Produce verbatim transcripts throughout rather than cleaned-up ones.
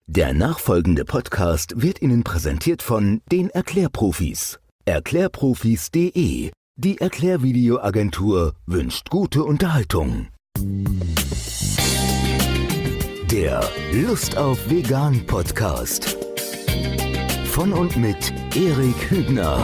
Der nachfolgende Podcast wird Ihnen präsentiert von den Erklärprofis. Erklärprofis punkt de, die Erklärvideoagentur, wünscht gute Unterhaltung. Der Lust auf Vegan Podcast. Von und mit Erik Hübner.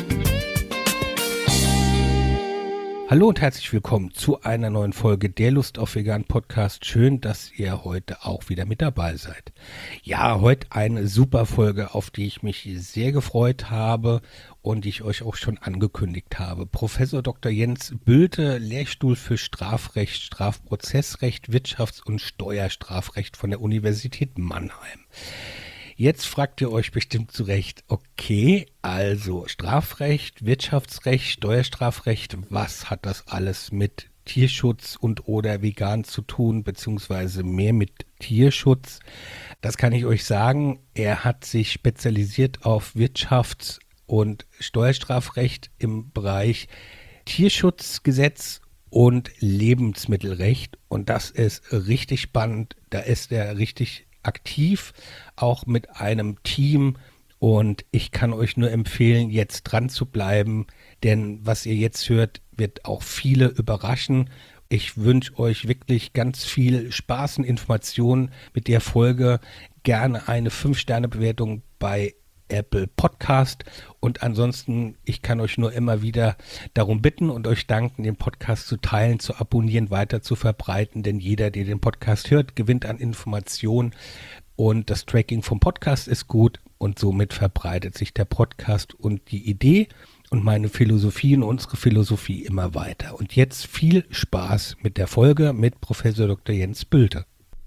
Hallo und herzlich willkommen zu einer neuen Folge der Lust auf Vegan Podcast. Schön, dass ihr heute auch wieder mit dabei seid. Ja, heute eine super Folge, auf die ich mich sehr gefreut habe und die ich euch auch schon angekündigt habe. Professor Doktor Jens Bülte, Lehrstuhl für Strafrecht, Strafprozessrecht, Wirtschafts- und Steuerstrafrecht von der Universität Mannheim. Jetzt fragt ihr euch bestimmt zu Recht, okay, also Strafrecht, Wirtschaftsrecht, Steuerstrafrecht, was hat das alles mit Tierschutz und oder vegan zu tun, beziehungsweise mehr mit Tierschutz? Das kann ich euch sagen, er hat sich spezialisiert auf Wirtschafts- und Steuerstrafrecht im Bereich Tierschutzgesetz und Lebensmittelrecht, und das ist richtig spannend, da ist er richtig aktiv, auch mit einem Team, und ich kann euch nur empfehlen, jetzt dran zu bleiben, denn was ihr jetzt hört, wird auch viele überraschen. Ich wünsche euch wirklich ganz viel Spaß und Informationen mit der Folge. Gerne eine fünf Sterne Bewertung bei Apple Podcast, und ansonsten, ich kann euch nur immer wieder darum bitten und euch danken, den Podcast zu teilen, zu abonnieren, weiter zu verbreiten, denn jeder, der den Podcast hört, gewinnt an Informationen, und das Tracking vom Podcast ist gut, und somit verbreitet sich der Podcast und die Idee und meine Philosophie und unsere Philosophie immer weiter. Und jetzt viel Spaß mit der Folge mit Professor Doktor Jens Bülte.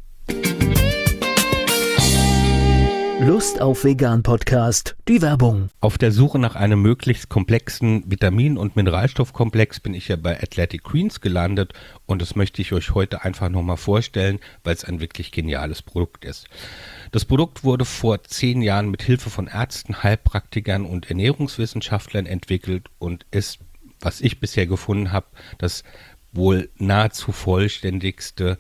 Lust auf Vegan Podcast, die Werbung. Auf der Suche nach einem möglichst komplexen Vitamin- und Mineralstoffkomplex bin ich ja bei Athletic Greens gelandet, und das möchte ich euch heute einfach nochmal vorstellen, weil es ein wirklich geniales Produkt ist. Das Produkt wurde vor zehn Jahren mit Hilfe von Ärzten, Heilpraktikern und Ernährungswissenschaftlern entwickelt und ist, was ich bisher gefunden habe, das wohl nahezu vollständigste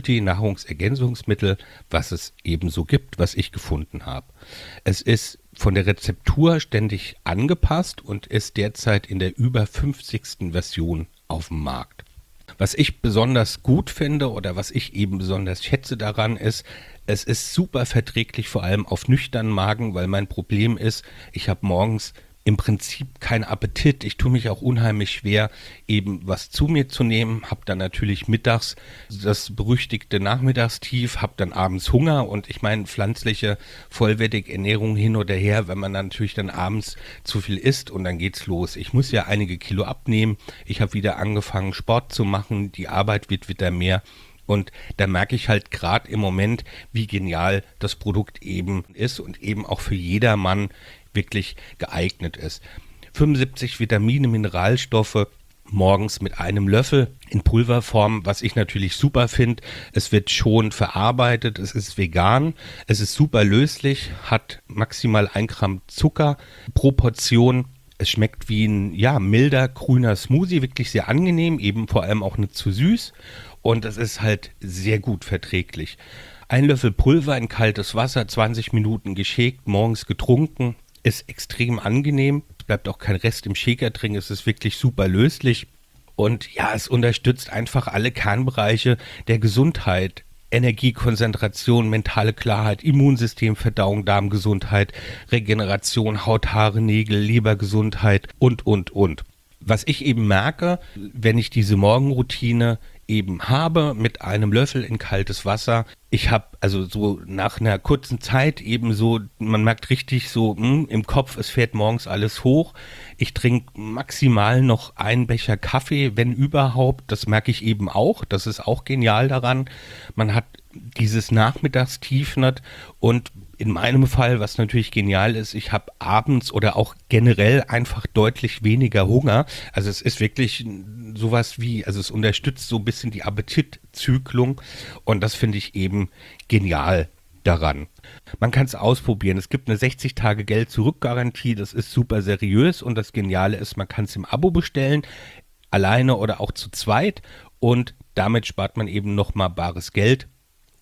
Multinahrungsergänzungsmittel, was es ebenso gibt, was ich gefunden habe. Es ist von der Rezeptur ständig angepasst und ist derzeit in der über fünfzigsten Version auf dem Markt. Was ich besonders gut finde oder was ich eben besonders schätze daran ist, es ist super verträglich, vor allem auf nüchternen Magen, weil mein Problem ist, ich habe morgens im Prinzip keinen Appetit. Ich tue mich auch unheimlich schwer, eben was zu mir zu nehmen. Habe dann natürlich mittags das berüchtigte Nachmittagstief, habe dann abends Hunger, und ich meine, pflanzliche, vollwertige Ernährung hin oder her, wenn man natürlich dann abends zu viel isst, und dann geht's los. Ich muss ja einige Kilo abnehmen. Ich habe wieder angefangen, Sport zu machen. Die Arbeit wird wieder mehr. Und da merke ich halt gerade im Moment, wie genial das Produkt eben ist und eben auch für jedermann wirklich geeignet ist. fünfundsiebzig Vitamine, Mineralstoffe, morgens mit einem Löffel in Pulverform, was ich natürlich super finde. Es wird schon verarbeitet, es ist vegan, es ist super löslich, hat maximal ein Gramm Zucker pro Portion. Es schmeckt wie ein ja, milder, grüner Smoothie, wirklich sehr angenehm, eben vor allem auch nicht zu süß, und es ist halt sehr gut verträglich. Ein Löffel Pulver in kaltes Wasser, zwanzig Minuten geschäkt, morgens getrunken, ist extrem angenehm, es bleibt auch kein Rest im Shaker drin, es ist wirklich super löslich, und ja, es unterstützt einfach alle Kernbereiche der Gesundheit. Energie, Konzentration, mentale Klarheit, Immunsystem, Verdauung, Darmgesundheit, Regeneration, Haut, Haare, Nägel, Lebergesundheit und, und, und. Was ich eben merke, wenn ich diese Morgenroutine eben habe mit einem Löffel in kaltes Wasser, ich habe also so nach einer kurzen Zeit eben so, man merkt richtig so mh, im Kopf, es fährt morgens alles hoch. Ich trinke maximal noch einen Becher Kaffee, wenn überhaupt. Das merke ich eben auch. Das ist auch genial daran. Man hat dieses Nachmittagstief nicht, und in meinem Fall, was natürlich genial ist, ich habe abends oder auch generell einfach deutlich weniger Hunger. Also es ist wirklich sowas wie, also es unterstützt so ein bisschen die Appetitzyklung, und das finde ich eben genial daran. Man kann es ausprobieren. Es gibt eine sechzig Tage Geld-Zurück-Garantie, das ist super seriös, und das Geniale ist, man kann es im Abo bestellen, alleine oder auch zu zweit, und damit spart man eben nochmal bares Geld.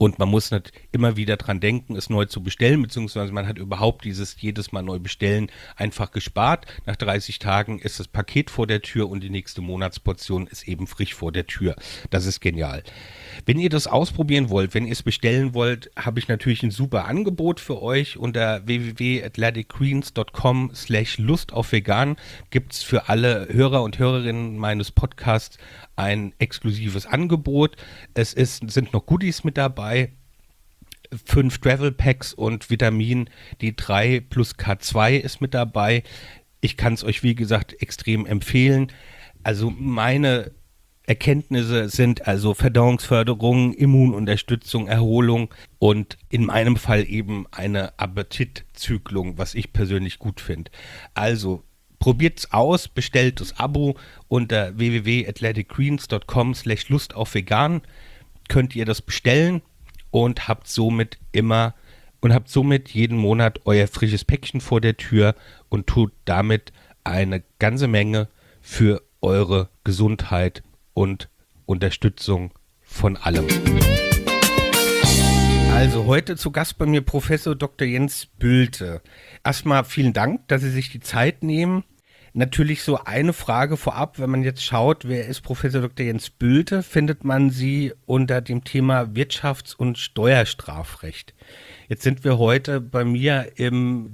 Und man muss nicht immer wieder dran denken, es neu zu bestellen, beziehungsweise man hat überhaupt dieses jedes Mal neu bestellen einfach gespart. Nach dreißig Tagen ist das Paket vor der Tür und die nächste Monatsportion ist eben frisch vor der Tür. Das ist genial. Wenn ihr das ausprobieren wollt, wenn ihr es bestellen wollt, habe ich natürlich ein super Angebot für euch. Unter w w w punkt athletic greens punkt com slash Lust auf vegan gibt es für alle Hörer und Hörerinnen meines Podcasts ein exklusives Angebot. Es ist, sind noch Goodies mit dabei. Fünf Travel Packs und Vitamin D drei plus K zwei ist mit dabei. Ich kann es euch, wie gesagt, extrem empfehlen. Also meine Erkenntnisse sind also Verdauungsförderung, Immununterstützung, Erholung und in meinem Fall eben eine Appetitzügelung, was ich persönlich gut finde. Also probiert's aus, bestellt das Abo unter w w w punkt athletic greens punkt com slash Lust auf vegan. Könnt ihr das bestellen und habt somit immer und habt somit jeden Monat euer frisches Päckchen vor der Tür und tut damit eine ganze Menge für eure Gesundheit und Unterstützung von allem. Also heute zu Gast bei mir Professor Doktor Jens Bülte. Erstmal vielen Dank, dass Sie sich die Zeit nehmen. Natürlich so eine Frage vorab, wenn man jetzt schaut, wer ist Professor Doktor Jens Bülte, findet man Sie unter dem Thema Wirtschafts- und Steuerstrafrecht. Jetzt sind wir heute bei mir im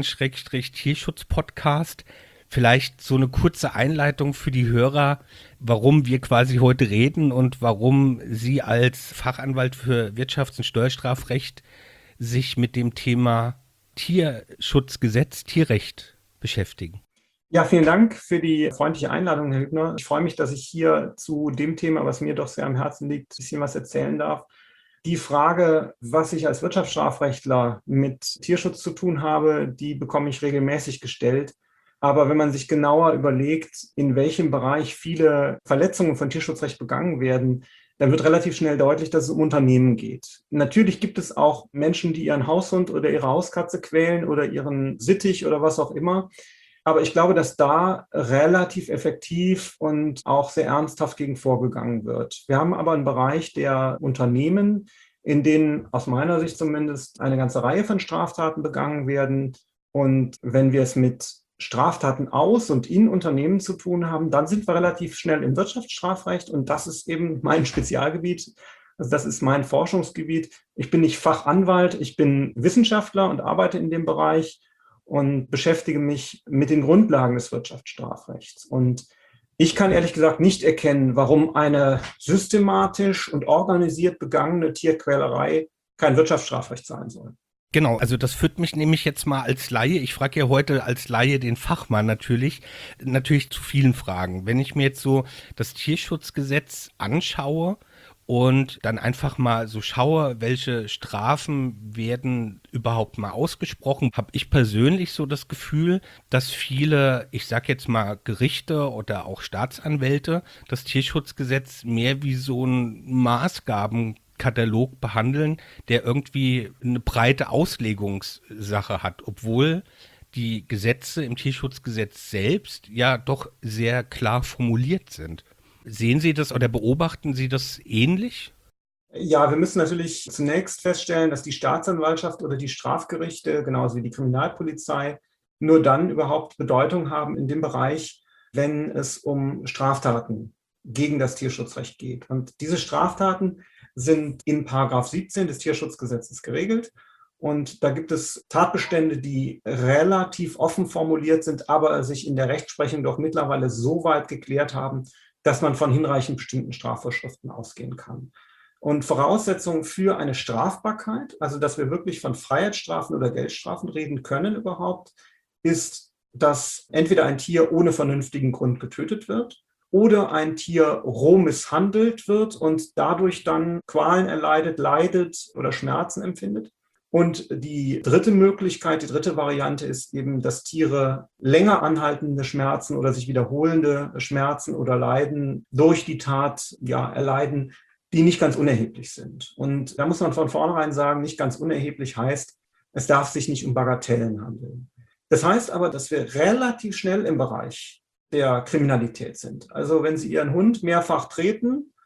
Vegan-Tierschutz-Podcast. Vielleicht so eine kurze Einleitung für die Hörer, warum wir quasi heute reden und warum Sie als Fachanwalt für Wirtschafts- und Steuerstrafrecht sich mit dem Thema Tierschutzgesetz, Tierrecht beschäftigen. Ja, vielen Dank für die freundliche Einladung, Herr Hübner. Ich freue mich, dass ich hier zu dem Thema, was mir doch sehr am Herzen liegt, ein bisschen was erzählen darf. Die Frage, was ich als Wirtschaftsstrafrechtler mit Tierschutz zu tun habe, die bekomme ich regelmäßig gestellt. Aber wenn man sich genauer überlegt, in welchem Bereich viele Verletzungen von Tierschutzrecht begangen werden, dann wird relativ schnell deutlich, dass es um Unternehmen geht. Natürlich gibt es auch Menschen, die ihren Haushund oder ihre Hauskatze quälen oder ihren Sittich oder was auch immer. Aber ich glaube, dass da relativ effektiv und auch sehr ernsthaft gegen vorgegangen wird. Wir haben aber einen Bereich der Unternehmen, in denen aus meiner Sicht zumindest eine ganze Reihe von Straftaten begangen werden. Und wenn wir es mit Straftaten aus und in Unternehmen zu tun haben, dann sind wir relativ schnell im Wirtschaftsstrafrecht. Und das ist eben mein Spezialgebiet. Also das ist mein Forschungsgebiet. Ich bin nicht Fachanwalt, ich bin Wissenschaftler und arbeite in dem Bereich und beschäftige mich mit den Grundlagen des Wirtschaftsstrafrechts. Und ich kann ehrlich gesagt nicht erkennen, warum eine systematisch und organisiert begangene Tierquälerei kein Wirtschaftsstrafrecht sein soll. Genau, also das führt mich nämlich jetzt mal als Laie, ich frage ja heute als Laie den Fachmann natürlich, natürlich zu vielen Fragen. Wenn ich mir jetzt so das Tierschutzgesetz anschaue und dann einfach mal so schaue, welche Strafen werden überhaupt mal ausgesprochen, habe ich persönlich so das Gefühl, dass viele, ich sag jetzt mal Gerichte oder auch Staatsanwälte, das Tierschutzgesetz mehr wie so ein Maßgabenkatalog behandeln, der irgendwie eine breite Auslegungssache hat, obwohl die Gesetze im Tierschutzgesetz selbst ja doch sehr klar formuliert sind. Sehen Sie das oder beobachten Sie das ähnlich? Ja, wir müssen natürlich zunächst feststellen, dass die Staatsanwaltschaft oder die Strafgerichte, genauso wie die Kriminalpolizei, nur dann überhaupt Bedeutung haben in dem Bereich, wenn es um Straftaten gegen das Tierschutzrecht geht. Und diese Straftaten sind in Paragraph siebzehn des Tierschutzgesetzes geregelt. Und da gibt es Tatbestände, die relativ offen formuliert sind, aber sich in der Rechtsprechung doch mittlerweile so weit geklärt haben, dass man von hinreichend bestimmten Strafvorschriften ausgehen kann. Und Voraussetzung für eine Strafbarkeit, also dass wir wirklich von Freiheitsstrafen oder Geldstrafen reden können überhaupt, ist, dass entweder ein Tier ohne vernünftigen Grund getötet wird oder ein Tier roh misshandelt wird und dadurch dann Qualen erleidet, leidet oder Schmerzen empfindet. Und die dritte Möglichkeit, die dritte Variante ist eben, dass Tiere länger anhaltende Schmerzen oder sich wiederholende Schmerzen oder Leiden durch die Tat ja, erleiden, die nicht ganz unerheblich sind. Und da muss man von vornherein sagen, nicht ganz unerheblich heißt, es darf sich nicht um Bagatellen handeln. Das heißt aber, dass wir relativ schnell im Bereich der Kriminalität sind. Also wenn Sie Ihren Hund mehrfach treten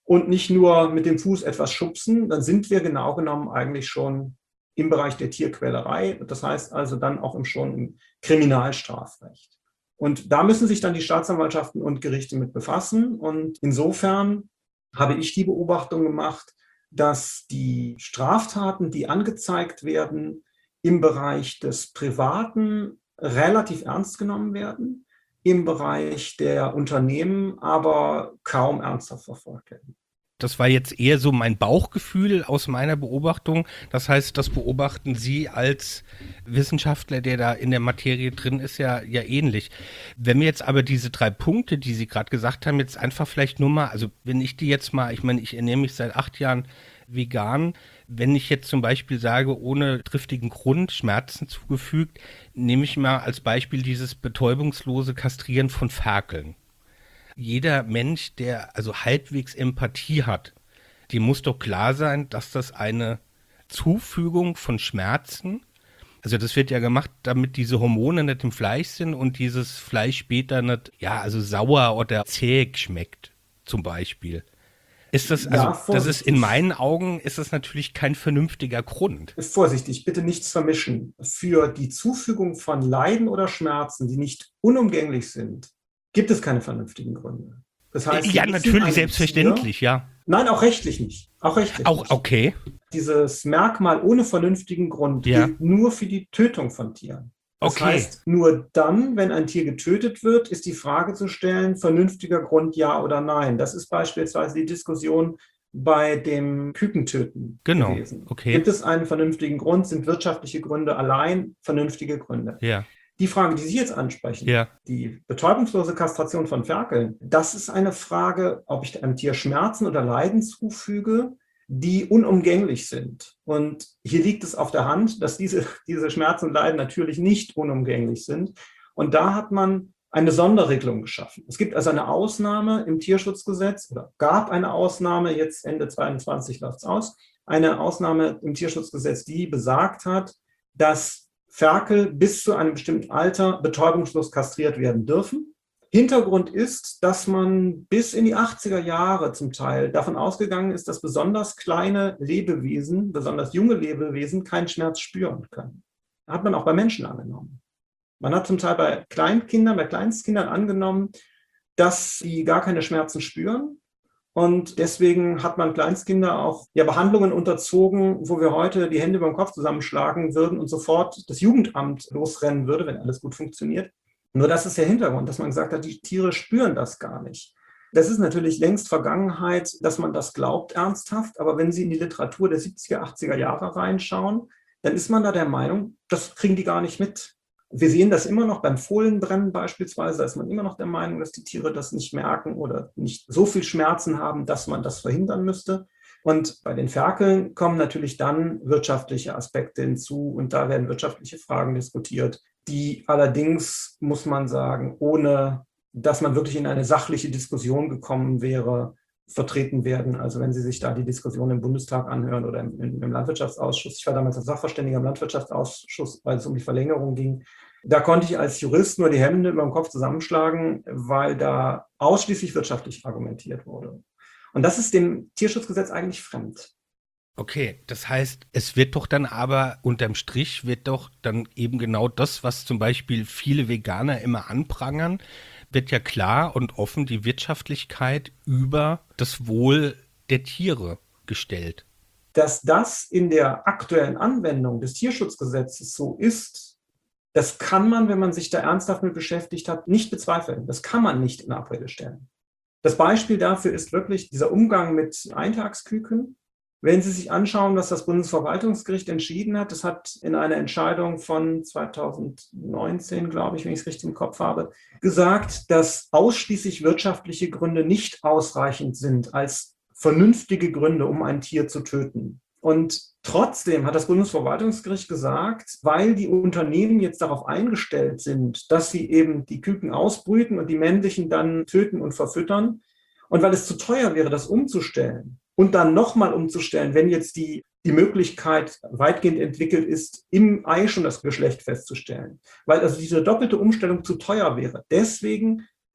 und nicht nur mit dem Fuß etwas schubsen, dann sind wir genau genommen eigentlich schon im Bereich der Tierquälerei. Das heißt also dann auch im, schon im Kriminalstrafrecht. Und da müssen sich dann die Staatsanwaltschaften und Gerichte mit befassen. Und insofern habe ich die Beobachtung gemacht, dass die Straftaten, die angezeigt werden, im Bereich des Privaten relativ ernst genommen werden, im Bereich der Unternehmen aber kaum ernsthaft verfolgt werden. Das war jetzt eher so mein Bauchgefühl aus meiner Beobachtung. Das heißt, das beobachten Sie als Wissenschaftler, der da in der Materie drin ist, ja, ja ähnlich. Wenn wir jetzt aber diese drei Punkte, die Sie gerade gesagt haben, jetzt einfach vielleicht nur mal, also wenn ich die jetzt mal, ich meine, ich ernähre mich seit acht Jahren vegan, wenn ich jetzt zum Beispiel sage, ohne triftigen Grund Schmerzen zugefügt, nehme ich mal als Beispiel dieses betäubungslose Kastrieren von Ferkeln. Jeder Mensch, der also halbwegs Empathie hat, dem muss doch klar sein, dass das eine Zufügung von Schmerzen, also das wird ja gemacht, damit diese Hormone nicht im Fleisch sind und dieses Fleisch später nicht, ja, also sauer oder zäh schmeckt, zum Beispiel. Ist das, also, Ja, das ist in meinen Augen, ist das natürlich kein vernünftiger Grund. Vorsichtig, bitte nichts vermischen. Für die Zufügung von Leiden oder Schmerzen, die nicht unumgänglich sind, gibt es keine vernünftigen Gründe. Das heißt, ja, natürlich, selbstverständlich, Tier, ja. Nein, auch rechtlich nicht. Auch rechtlich Auch, nicht. okay. Dieses Merkmal ohne vernünftigen Grund Ja. gilt nur für die Tötung von Tieren. Das Okay. heißt, nur dann, wenn ein Tier getötet wird, ist die Frage zu stellen, vernünftiger Grund ja oder nein. Das ist beispielsweise die Diskussion bei dem Kükentöten Genau, gewesen. okay. Gibt es einen vernünftigen Grund? Sind wirtschaftliche Gründe allein vernünftige Gründe? Ja. Die Frage, die Sie jetzt ansprechen, Ja. die betäubungslose Kastration von Ferkeln, das ist eine Frage, ob ich einem Tier Schmerzen oder Leiden zufüge, die unumgänglich sind. Und hier liegt es auf der Hand, dass diese, diese Schmerzen und Leiden natürlich nicht unumgänglich sind. Und da hat man eine Sonderregelung geschaffen. Es gibt also eine Ausnahme im Tierschutzgesetz oder gab eine Ausnahme, jetzt Ende zweiundzwanzig läuft es aus, eine Ausnahme im Tierschutzgesetz, die besagt hat, dass Ferkel bis zu einem bestimmten Alter betäubungslos kastriert werden dürfen. Hintergrund ist, dass man bis in die achtziger Jahre zum Teil davon ausgegangen ist, dass besonders kleine Lebewesen, besonders junge Lebewesen, keinen Schmerz spüren können. Hat man auch bei Menschen angenommen. Man hat zum Teil bei Kleinkindern, bei Kleinstkindern angenommen, dass sie gar keine Schmerzen spüren. Und deswegen hat man Kleinstkinder auch ja, Behandlungen unterzogen, wo wir heute die Hände über den Kopf zusammenschlagen würden und sofort das Jugendamt losrennen würde, wenn alles gut funktioniert. Nur das ist der Hintergrund, dass man gesagt hat, die Tiere spüren das gar nicht. Das ist natürlich längst Vergangenheit, dass man das glaubt ernsthaft. Aber wenn Sie in die Literatur der siebziger, achtziger Jahre reinschauen, dann ist man da der Meinung, das kriegen die gar nicht mit. Wir sehen das immer noch beim Fohlenbrennen beispielsweise, da ist man immer noch der Meinung, dass die Tiere das nicht merken oder nicht so viel Schmerzen haben, dass man das verhindern müsste. Und bei den Ferkeln kommen natürlich dann wirtschaftliche Aspekte hinzu und da werden wirtschaftliche Fragen diskutiert, die allerdings, muss man sagen, ohne dass man wirklich in eine sachliche Diskussion gekommen wäre, vertreten werden. Also wenn Sie sich da die Diskussion im Bundestag anhören oder im, im Landwirtschaftsausschuss, ich war damals als Sachverständiger im Landwirtschaftsausschuss, weil es um die Verlängerung ging, da konnte ich als Jurist nur die Hände über den Kopf zusammenschlagen, weil da ausschließlich wirtschaftlich argumentiert wurde. Und das ist dem Tierschutzgesetz eigentlich fremd. Okay, das heißt, es wird doch dann aber unterm Strich wird doch dann eben genau das, was zum Beispiel viele Veganer immer anprangern, wird ja klar und offen die Wirtschaftlichkeit über das Wohl der Tiere gestellt. Dass das in der aktuellen Anwendung des Tierschutzgesetzes so ist, das kann man, wenn man sich da ernsthaft mit beschäftigt hat, nicht bezweifeln. Das kann man nicht in Abrede stellen. Das Beispiel dafür ist wirklich dieser Umgang mit Eintagsküken. Wenn Sie sich anschauen, was das Bundesverwaltungsgericht entschieden hat, das hat in einer Entscheidung von zweitausendneunzehn, glaube ich, wenn ich es richtig im Kopf habe, gesagt, dass ausschließlich wirtschaftliche Gründe nicht ausreichend sind als vernünftige Gründe, um ein Tier zu töten. Und trotzdem hat das Bundesverwaltungsgericht gesagt, weil die Unternehmen jetzt darauf eingestellt sind, dass sie eben die Küken ausbrüten und die männlichen dann töten und verfüttern, und weil es zu teuer wäre, das umzustellen, und dann nochmal umzustellen, wenn jetzt die, die Möglichkeit weitgehend entwickelt ist, im Ei schon das Geschlecht festzustellen. Weil also diese doppelte Umstellung zu teuer wäre. Deswegen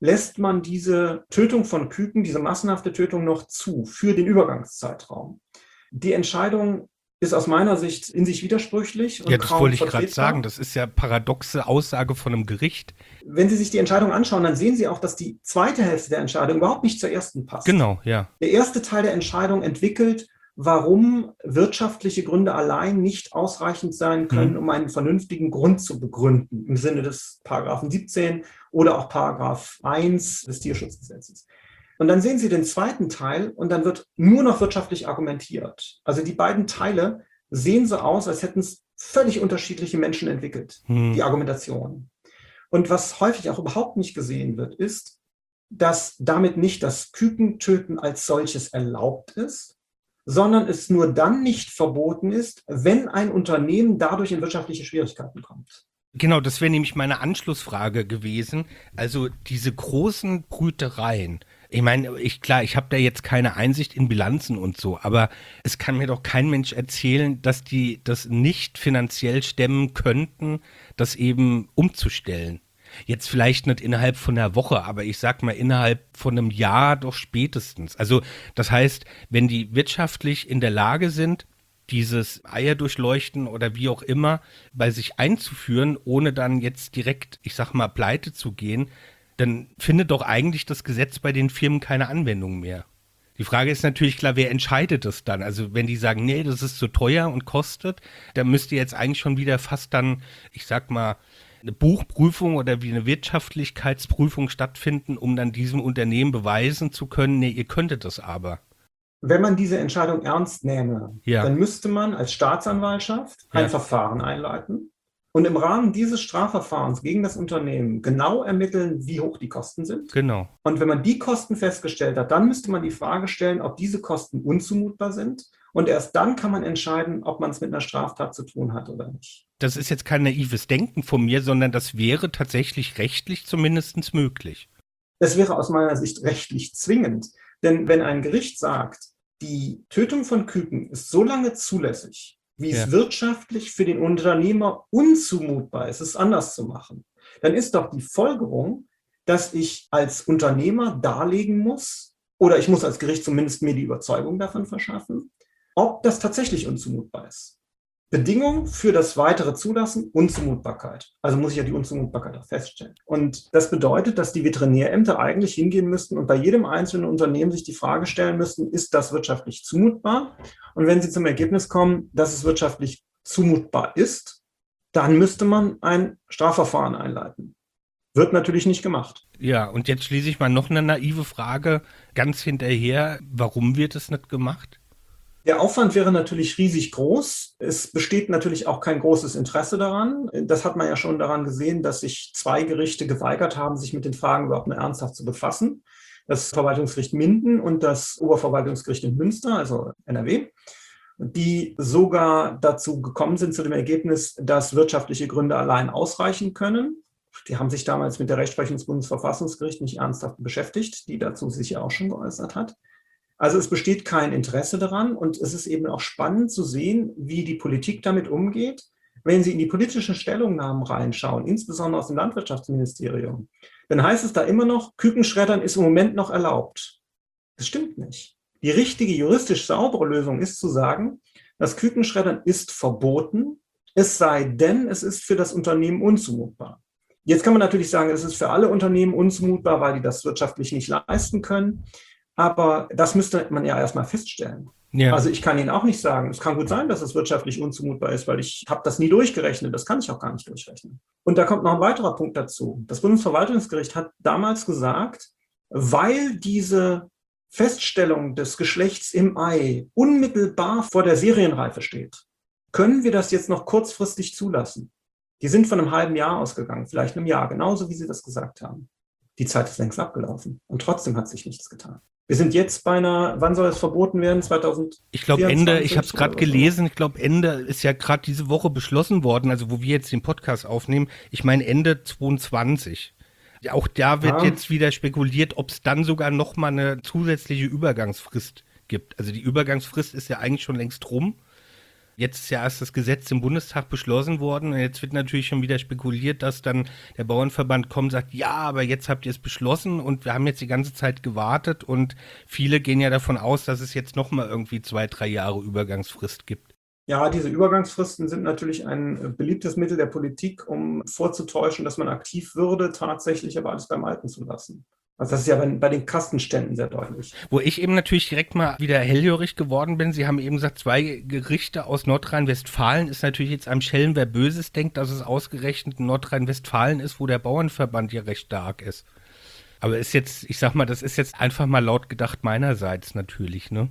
lässt man diese Tötung von Küken, diese massenhafte Tötung noch zu für den Übergangszeitraum. Die Entscheidung ist aus meiner Sicht in sich widersprüchlich und ja, das kaum wollte ich gerade vertretbar. sagen. Das ist ja paradoxe Aussage von einem Gericht. Wenn Sie sich die Entscheidung anschauen, dann sehen Sie auch, dass die zweite Hälfte der Entscheidung überhaupt nicht zur ersten passt. Genau, ja. Der erste Teil der Entscheidung entwickelt, warum wirtschaftliche Gründe allein nicht ausreichend sein können, mhm. um einen vernünftigen Grund zu begründen, im Sinne des Paragraphen siebzehn oder auch Paragraph eins des Tierschutzgesetzes. Und dann sehen Sie den zweiten Teil und dann wird nur noch wirtschaftlich argumentiert. Also die beiden Teile sehen so aus, als hätten es völlig unterschiedliche Menschen entwickelt, hm. die Argumentation. Und was häufig auch überhaupt nicht gesehen wird, ist, dass damit nicht das Kükentöten als solches erlaubt ist, sondern es nur dann nicht verboten ist, wenn ein Unternehmen dadurch in wirtschaftliche Schwierigkeiten kommt. Genau, das wäre nämlich meine Anschlussfrage gewesen. Also diese großen Brütereien, ich meine, ich klar, ich habe da jetzt keine Einsicht in Bilanzen und so, aber es kann mir doch kein Mensch erzählen, dass die das nicht finanziell stemmen könnten, das eben umzustellen. Jetzt vielleicht nicht innerhalb von einer Woche, aber ich sag mal innerhalb von einem Jahr doch spätestens. Also das heißt, wenn die wirtschaftlich in der Lage sind, dieses Eier durchleuchten oder wie auch immer bei sich einzuführen, ohne dann jetzt direkt, ich sag mal, pleite zu gehen, dann findet doch eigentlich das Gesetz bei den Firmen keine Anwendung mehr. Die Frage ist natürlich klar, wer entscheidet das dann? Also wenn die sagen, nee, das ist zu teuer und kostet, dann müsste jetzt eigentlich schon wieder fast dann, ich sag mal, eine Buchprüfung oder wie eine Wirtschaftlichkeitsprüfung stattfinden, um dann diesem Unternehmen beweisen zu können, nee, ihr könntet das aber. Wenn man diese Entscheidung ernst nähme, ja. dann müsste man als Staatsanwaltschaft ein ja. Verfahren einleiten und im Rahmen dieses Strafverfahrens gegen das Unternehmen genau ermitteln, wie hoch die Kosten sind. Genau. Und wenn man die Kosten festgestellt hat, dann müsste man die Frage stellen, ob diese Kosten unzumutbar sind. Und erst dann kann man entscheiden, ob man es mit einer Straftat zu tun hat oder nicht. Das ist jetzt kein naives Denken von mir, sondern das wäre tatsächlich rechtlich zumindest möglich. Das wäre aus meiner Sicht rechtlich zwingend. Denn wenn ein Gericht sagt, die Tötung von Küken ist so lange zulässig, wie ja. es wirtschaftlich für den Unternehmer unzumutbar ist, es anders zu machen, dann ist doch die Folgerung, dass ich als Unternehmer darlegen muss, oder ich muss als Gericht zumindest mir die Überzeugung davon verschaffen, ob das tatsächlich unzumutbar ist. Bedingung für das weitere Zulassen, Unzumutbarkeit. Also muss ich ja die Unzumutbarkeit auch feststellen. Und das bedeutet, dass die Veterinärämter eigentlich hingehen müssten und bei jedem einzelnen Unternehmen sich die Frage stellen müssten, ist das wirtschaftlich zumutbar? Und wenn sie zum Ergebnis kommen, dass es wirtschaftlich zumutbar ist, dann müsste man ein Strafverfahren einleiten. Wird natürlich nicht gemacht. Ja, und jetzt schließe ich mal noch eine naive Frage ganz hinterher. Warum wird es nicht gemacht? Der Aufwand wäre natürlich riesig groß. Es besteht natürlich auch kein großes Interesse daran. Das hat man ja schon daran gesehen, dass sich zwei Gerichte geweigert haben, sich mit den Fragen überhaupt nur ernsthaft zu befassen. Das Verwaltungsgericht Minden und das Oberverwaltungsgericht in Münster, also N R W, die sogar dazu gekommen sind, zu dem Ergebnis, dass wirtschaftliche Gründe allein ausreichen können. Die haben sich damals mit der Rechtsprechung des Bundesverfassungsgerichts nicht ernsthaft beschäftigt, die dazu sich ja auch schon geäußert hat. Also es besteht kein Interesse daran und es ist eben auch spannend zu sehen, wie die Politik damit umgeht. Wenn Sie in die politischen Stellungnahmen reinschauen, insbesondere aus dem Landwirtschaftsministerium, dann heißt es da immer noch, Kükenschreddern ist im Moment noch erlaubt. Das stimmt nicht. Die richtige, juristisch saubere Lösung ist zu sagen, das Kükenschreddern ist verboten, es sei denn, es ist für das Unternehmen unzumutbar. Jetzt kann man natürlich sagen, es ist für alle Unternehmen unzumutbar, weil die das wirtschaftlich nicht leisten können. Aber das müsste man ja erstmal feststellen. Ja. Also ich kann Ihnen auch nicht sagen, es kann gut sein, dass es wirtschaftlich unzumutbar ist, weil ich habe das nie durchgerechnet, das kann ich auch gar nicht durchrechnen. Und da kommt noch ein weiterer Punkt dazu. Das Bundesverwaltungsgericht hat damals gesagt, weil diese Feststellung des Geschlechts im Ei unmittelbar vor der Serienreife steht, können wir das jetzt noch kurzfristig zulassen. Die sind von einem halben Jahr ausgegangen, vielleicht einem Jahr, genauso wie Sie das gesagt haben. Die Zeit ist längst abgelaufen und trotzdem hat sich nichts getan. Wir sind jetzt bei einer, wann soll es verboten werden? zweitausend Ich glaube Ende, ich habe es gerade gelesen, ich glaube Ende ist ja gerade diese Woche beschlossen worden, also wo wir jetzt den Podcast aufnehmen, ich meine Ende zweiundzwanzig. Auch da wird ja. jetzt wieder spekuliert, ob es dann sogar nochmal eine zusätzliche Übergangsfrist gibt. Also die Übergangsfrist ist ja eigentlich schon längst rum. Jetzt ist ja erst das Gesetz im Bundestag beschlossen worden und jetzt wird natürlich schon wieder spekuliert, dass dann der Bauernverband kommt und sagt, ja, aber jetzt habt ihr es beschlossen und wir haben jetzt die ganze Zeit gewartet und viele gehen ja davon aus, dass es jetzt nochmal irgendwie zwei, drei Jahre Übergangsfrist gibt. Ja, diese Übergangsfristen sind natürlich ein beliebtes Mittel der Politik, um vorzutäuschen, dass man aktiv würde, tatsächlich aber alles beim Alten zu lassen. Also das ist ja bei, bei den Kastenständen sehr deutlich. Wo ich eben natürlich direkt mal wieder hellhörig geworden bin, Sie haben eben gesagt, zwei Gerichte aus Nordrhein-Westfalen, ist natürlich jetzt am Schelm, wer Böses denkt, dass es ausgerechnet in Nordrhein-Westfalen ist, wo der Bauernverband ja recht stark ist. Aber ist jetzt, ich sag mal, das ist jetzt einfach mal laut gedacht meinerseits natürlich, ne?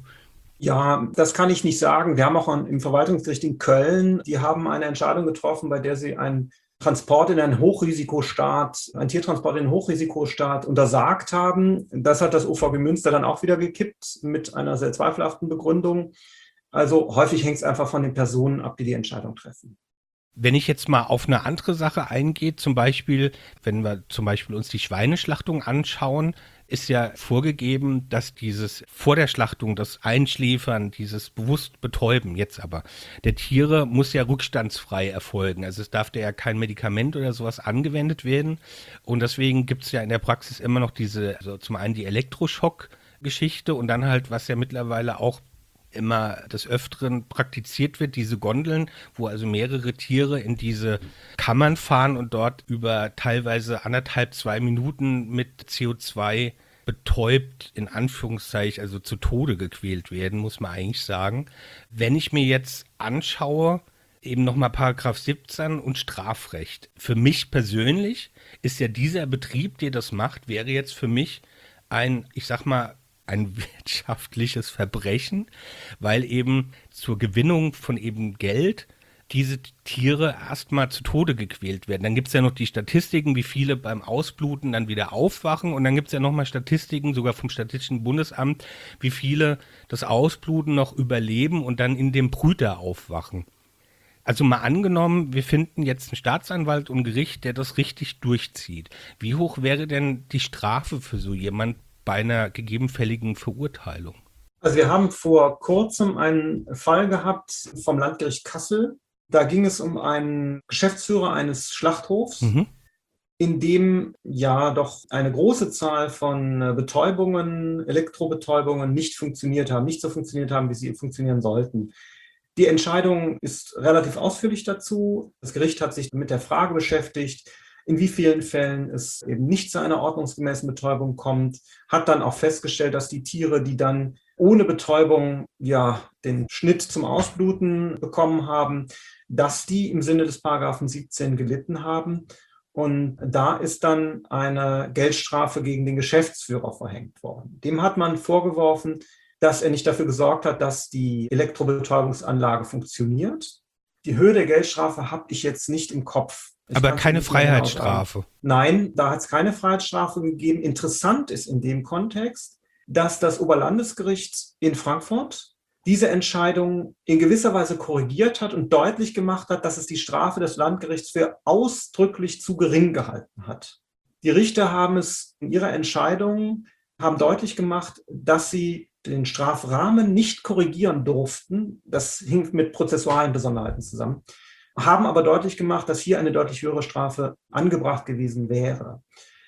Ja, das kann ich nicht sagen. Wir haben auch im Verwaltungsgericht in Köln, die haben eine Entscheidung getroffen, bei der sie einen Transport in einen Hochrisikostaat, einen Tiertransport in einen Hochrisikostaat untersagt haben. Das hat das O V G Münster dann auch wieder gekippt mit einer sehr zweifelhaften Begründung. Also häufig hängt es einfach von den Personen ab, die die Entscheidung treffen. Wenn ich jetzt mal auf eine andere Sache eingehe, zum Beispiel, wenn wir zum Beispiel uns die Schweineschlachtung anschauen, ist ja vorgegeben, dass dieses vor der Schlachtung, das Einschläfern, dieses bewusst Betäuben jetzt aber der Tiere muss ja rückstandsfrei erfolgen. Also es darf da ja kein Medikament oder sowas angewendet werden. Und deswegen gibt es ja in der Praxis immer noch diese, also zum einen die Elektroschock-Geschichte und dann halt, was ja mittlerweile auch immer des Öfteren praktiziert wird, diese Gondeln, wo also mehrere Tiere in diese Kammern fahren und dort über teilweise anderthalb, zwei Minuten mit C O zwei betäubt, in Anführungszeichen, also zu Tode gequält werden, muss man eigentlich sagen. Wenn ich mir jetzt anschaue, eben nochmal Paragraph siebzehn und Strafrecht. Für mich persönlich ist ja dieser Betrieb, der das macht, wäre jetzt für mich ein, ich sag mal, ein wirtschaftliches Verbrechen, weil eben zur Gewinnung von eben Geld diese Tiere erstmal zu Tode gequält werden. Dann gibt es ja noch die Statistiken, wie viele beim Ausbluten dann wieder aufwachen und dann gibt es ja nochmal Statistiken, sogar vom Statistischen Bundesamt, wie viele das Ausbluten noch überleben und dann in dem Brüter aufwachen. Also mal angenommen, wir finden jetzt einen Staatsanwalt und ein Gericht, der das richtig durchzieht. Wie hoch wäre denn die Strafe für so jemand bei einer gegebenenfälligen Verurteilung? Also wir haben vor kurzem einen Fall gehabt vom Landgericht Kassel. Da ging es um einen Geschäftsführer eines Schlachthofs, mhm. in dem ja doch eine große Zahl von Betäubungen, Elektrobetäubungen nicht funktioniert haben, nicht so funktioniert haben, wie sie funktionieren sollten. Die Entscheidung ist relativ ausführlich dazu. Das Gericht hat sich mit der Frage beschäftigt, in wie vielen Fällen es eben nicht zu einer ordnungsgemäßen Betäubung kommt, hat dann auch festgestellt, dass die Tiere, die dann ohne Betäubung ja den Schnitt zum Ausbluten bekommen haben, dass die im Sinne des Paragraphen siebzehn gelitten haben. Und da ist dann eine Geldstrafe gegen den Geschäftsführer verhängt worden. Dem hat man vorgeworfen, dass er nicht dafür gesorgt hat, dass die Elektrobetäubungsanlage funktioniert. Die Höhe der Geldstrafe habe ich jetzt nicht im Kopf. Ich Aber keine Freiheitsstrafe. Nein, da hat es keine Freiheitsstrafe gegeben. Interessant ist in dem Kontext, dass das Oberlandesgericht in Frankfurt diese Entscheidung in gewisser Weise korrigiert hat und deutlich gemacht hat, dass es die Strafe des Landgerichts für ausdrücklich zu gering gehalten hat. Die Richter haben es in ihrer Entscheidung, haben deutlich gemacht, dass sie den Strafrahmen nicht korrigieren durften. Das hing mit prozessualen Besonderheiten zusammen. Haben aber deutlich gemacht, dass hier eine deutlich höhere Strafe angebracht gewesen wäre.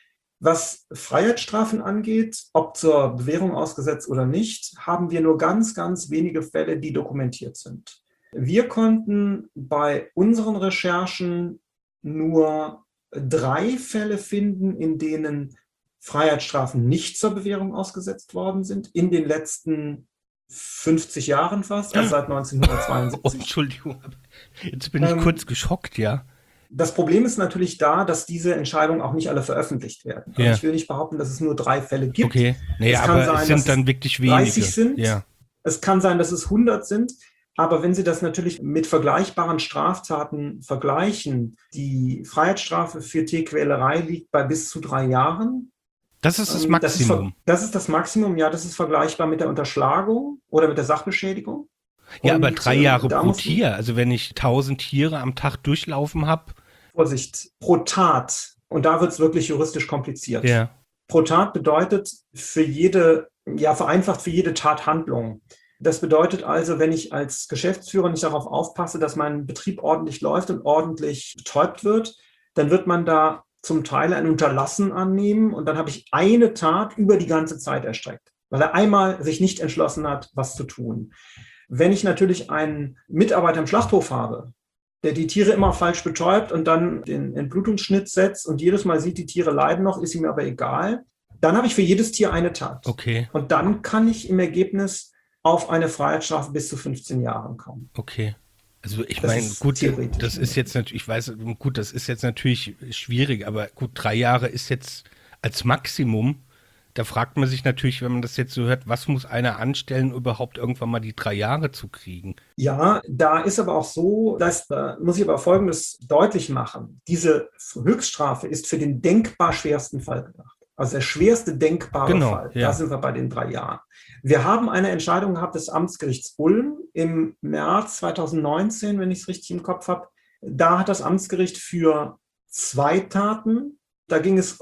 Was Freiheitsstrafen angeht, ob zur Bewährung ausgesetzt oder nicht, haben wir nur ganz, ganz wenige Fälle, die dokumentiert sind. Wir konnten bei unseren Recherchen nur drei Fälle finden, in denen Freiheitsstrafen nicht zur Bewährung ausgesetzt worden sind, in den letzten fünfzig Jahren fast, also seit neunzehnhundertzweiundsiebzig. Oh, Entschuldigung, jetzt bin ich ähm, kurz geschockt, ja. Das Problem ist natürlich da, dass diese Entscheidungen auch nicht alle veröffentlicht werden. Also ja. Ich will nicht behaupten, dass es nur drei Fälle gibt. Okay, naja, es kann aber sein, es sind dass dann wirklich wenige. dreißig sind. Ja. Es kann sein, dass es hundert sind. Aber wenn Sie das natürlich mit vergleichbaren Straftaten vergleichen, die Freiheitsstrafe für Tierquälerei liegt bei bis zu drei Jahren. Das ist das Maximum. Das ist, das ist das Maximum, ja, das ist vergleichbar mit der Unterschlagung oder mit der Sachbeschädigung. Ja, Und, aber drei Jahre äh, pro Tier, also wenn ich tausend Tiere am Tag durchlaufen habe. Vorsicht, pro Tat. Und da wird es wirklich juristisch kompliziert. Ja. Pro Tat bedeutet für jede, ja vereinfacht für jede Tathandlung, Das bedeutet also, wenn ich als Geschäftsführer nicht darauf aufpasse, dass mein Betrieb ordentlich läuft und ordentlich betäubt wird, dann wird man da zum Teil ein Unterlassen annehmen und dann habe ich eine Tat über die ganze Zeit erstreckt, weil er einmal sich nicht entschlossen hat, was zu tun. Wenn ich natürlich einen Mitarbeiter im Schlachthof habe, der die Tiere immer falsch betäubt und dann den Entblutungsschnitt setzt und jedes Mal sieht, die Tiere leiden noch, ist ihm aber egal, dann habe ich für jedes Tier eine Tat. Okay. Und dann kann ich im Ergebnis auf eine Freiheitsstrafe bis zu fünfzehn Jahren kommen. Okay. Also ich Das meine, ist gut, theoretisch das ist jetzt natürlich, ich weiß, gut, das ist jetzt natürlich schwierig, aber gut, drei Jahre ist jetzt als Maximum. Da fragt man sich natürlich, wenn man das jetzt so hört, was muss einer anstellen, überhaupt irgendwann mal die drei Jahre zu kriegen? Ja, da ist aber auch so, dass, da muss ich aber Folgendes deutlich machen. Diese Höchststrafe ist für den denkbar schwersten Fall gedacht. Also der schwerste denkbare Genau, Fall. ja. Da sind wir bei den drei Jahren. Wir haben eine Entscheidung gehabt des Amtsgerichts Ulm im März zweitausendneunzehn, wenn ich es richtig im Kopf habe. Da hat das Amtsgericht für zwei Taten, da ging es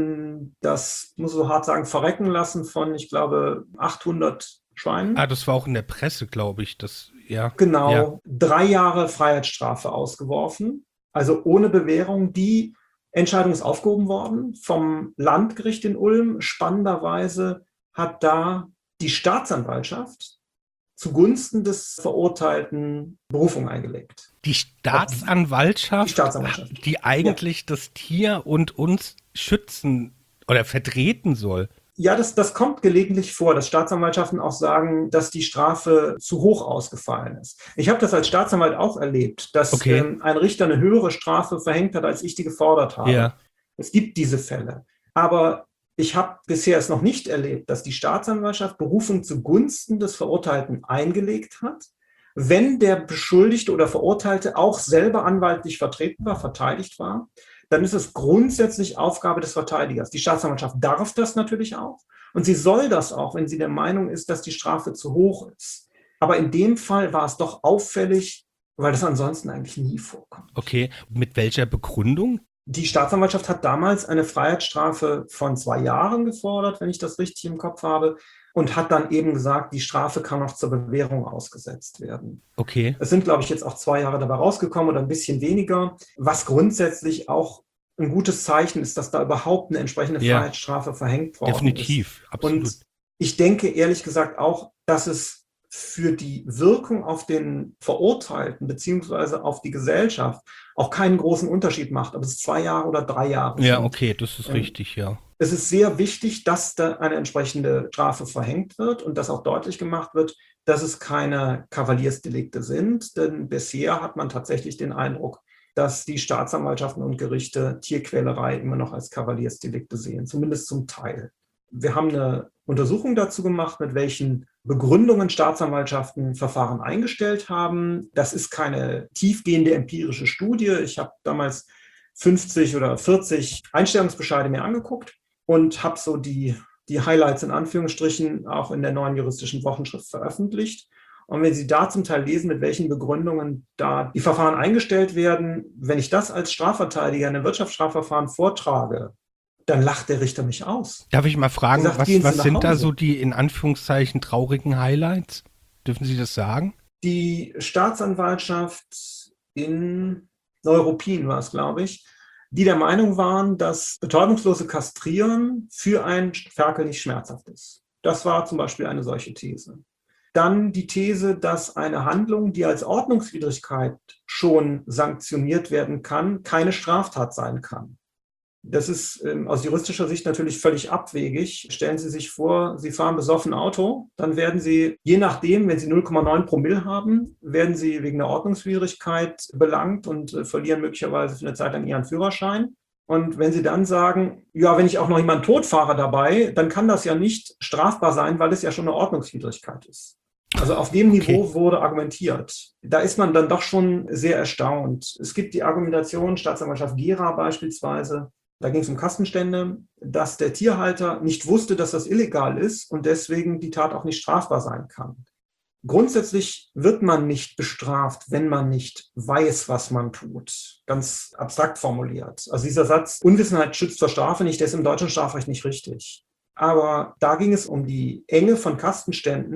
um das, muss so hart sagen, Verrecken lassen von, ich glaube, achthundert Schweinen. Ah, das war auch in der Presse, glaube ich. Das, ja. Genau, Ja. drei Jahre Freiheitsstrafe ausgeworfen, also ohne Bewährung. Die Entscheidung ist aufgehoben worden vom Landgericht in Ulm. Spannenderweise hat da die Staatsanwaltschaft zugunsten des Verurteilten Berufung eingelegt. Die Staatsanwaltschaft, Die Staatsanwaltschaft. die eigentlich das Tier und uns schützen oder vertreten soll. Ja, das, das kommt gelegentlich vor, dass Staatsanwaltschaften auch sagen, dass die Strafe zu hoch ausgefallen ist. Ich habe das als Staatsanwalt auch erlebt, dass Okay. ähm, ein Richter eine höhere Strafe verhängt hat, als ich die gefordert habe. Ja. Es gibt diese Fälle. Aber ich habe bisher es noch nicht erlebt, dass die Staatsanwaltschaft Berufung zugunsten des Verurteilten eingelegt hat, wenn der Beschuldigte oder Verurteilte auch selber anwaltlich vertreten war, verteidigt war. Dann ist es grundsätzlich Aufgabe des Verteidigers. Die Staatsanwaltschaft darf das natürlich auch und sie soll das auch, wenn sie der Meinung ist, dass die Strafe zu hoch ist. Aber in dem Fall war es doch auffällig, weil das ansonsten eigentlich nie vorkommt. Okay, mit welcher Begründung? Die Staatsanwaltschaft hat damals eine Freiheitsstrafe von zwei Jahren gefordert, wenn ich das richtig im Kopf habe, und hat dann eben gesagt, die Strafe kann noch zur Bewährung ausgesetzt werden. Okay. Es sind, glaube ich, jetzt auch zwei Jahre dabei rausgekommen oder ein bisschen weniger, was grundsätzlich auch ein gutes Zeichen ist, dass da überhaupt eine entsprechende Ja. Freiheitsstrafe verhängt worden ist. Definitiv, absolut. Und ich denke ehrlich gesagt auch, dass es für die Wirkung auf den Verurteilten beziehungsweise auf die Gesellschaft auch keinen großen Unterschied macht, ob es zwei Jahre oder drei Jahre Ja, sind. okay, das ist Ähm, richtig, ja. Es ist sehr wichtig, dass da eine entsprechende Strafe verhängt wird und dass auch deutlich gemacht wird, dass es keine Kavaliersdelikte sind. Denn bisher hat man tatsächlich den Eindruck, dass die Staatsanwaltschaften und Gerichte Tierquälerei immer noch als Kavaliersdelikte sehen, zumindest zum Teil. Wir haben eine Untersuchung dazu gemacht, mit welchen Begründungen Staatsanwaltschaften Verfahren eingestellt haben. Das ist keine tiefgehende empirische Studie. Ich habe damals fünfzig oder vierzig Einstellungsbescheide mir angeguckt und habe so die, die Highlights in Anführungsstrichen auch in der neuen juristischen Wochenschrift veröffentlicht. Und wenn Sie da zum Teil lesen, mit welchen Begründungen da die Verfahren eingestellt werden, wenn ich das als Strafverteidiger in einem Wirtschaftsstrafverfahren vortrage, dann lacht der Richter mich aus. Darf ich mal fragen, Sagt, was, gehen Sie was nach sind da Hause. so die in Anführungszeichen traurigen Highlights? Dürfen Sie das sagen? Die Staatsanwaltschaft in Neuruppin war es, glaube ich, die der Meinung waren, dass betäubungslose Kastrieren für einen Ferkel nicht schmerzhaft ist. Das war zum Beispiel eine solche These. Dann die These, dass eine Handlung, die als Ordnungswidrigkeit schon sanktioniert werden kann, keine Straftat sein kann. Das ist ähm, aus juristischer Sicht natürlich völlig abwegig. Stellen Sie sich vor, Sie fahren besoffen Auto, dann werden Sie, je nachdem, wenn Sie null Komma neun Promille haben, werden Sie wegen der Ordnungswidrigkeit belangt und äh, verlieren möglicherweise für eine Zeit lang Ihren Führerschein. Und wenn Sie dann sagen, ja, wenn ich auch noch jemanden totfahre dabei, dann kann das ja nicht strafbar sein, weil es ja schon eine Ordnungswidrigkeit ist. Also auf dem Okay. Niveau wurde argumentiert. Da ist man dann doch schon sehr erstaunt. Es gibt die Argumentation, Staatsanwaltschaft Gera beispielsweise, da ging es um Kastenstände, dass der Tierhalter nicht wusste, dass das illegal ist und deswegen die Tat auch nicht strafbar sein kann. Grundsätzlich wird man nicht bestraft, wenn man nicht weiß, was man tut. Ganz abstrakt formuliert. Also dieser Satz, Unwissenheit schützt vor Strafe nicht, der ist im deutschen Strafrecht nicht richtig. Aber da ging es um die Enge von Kastenständen,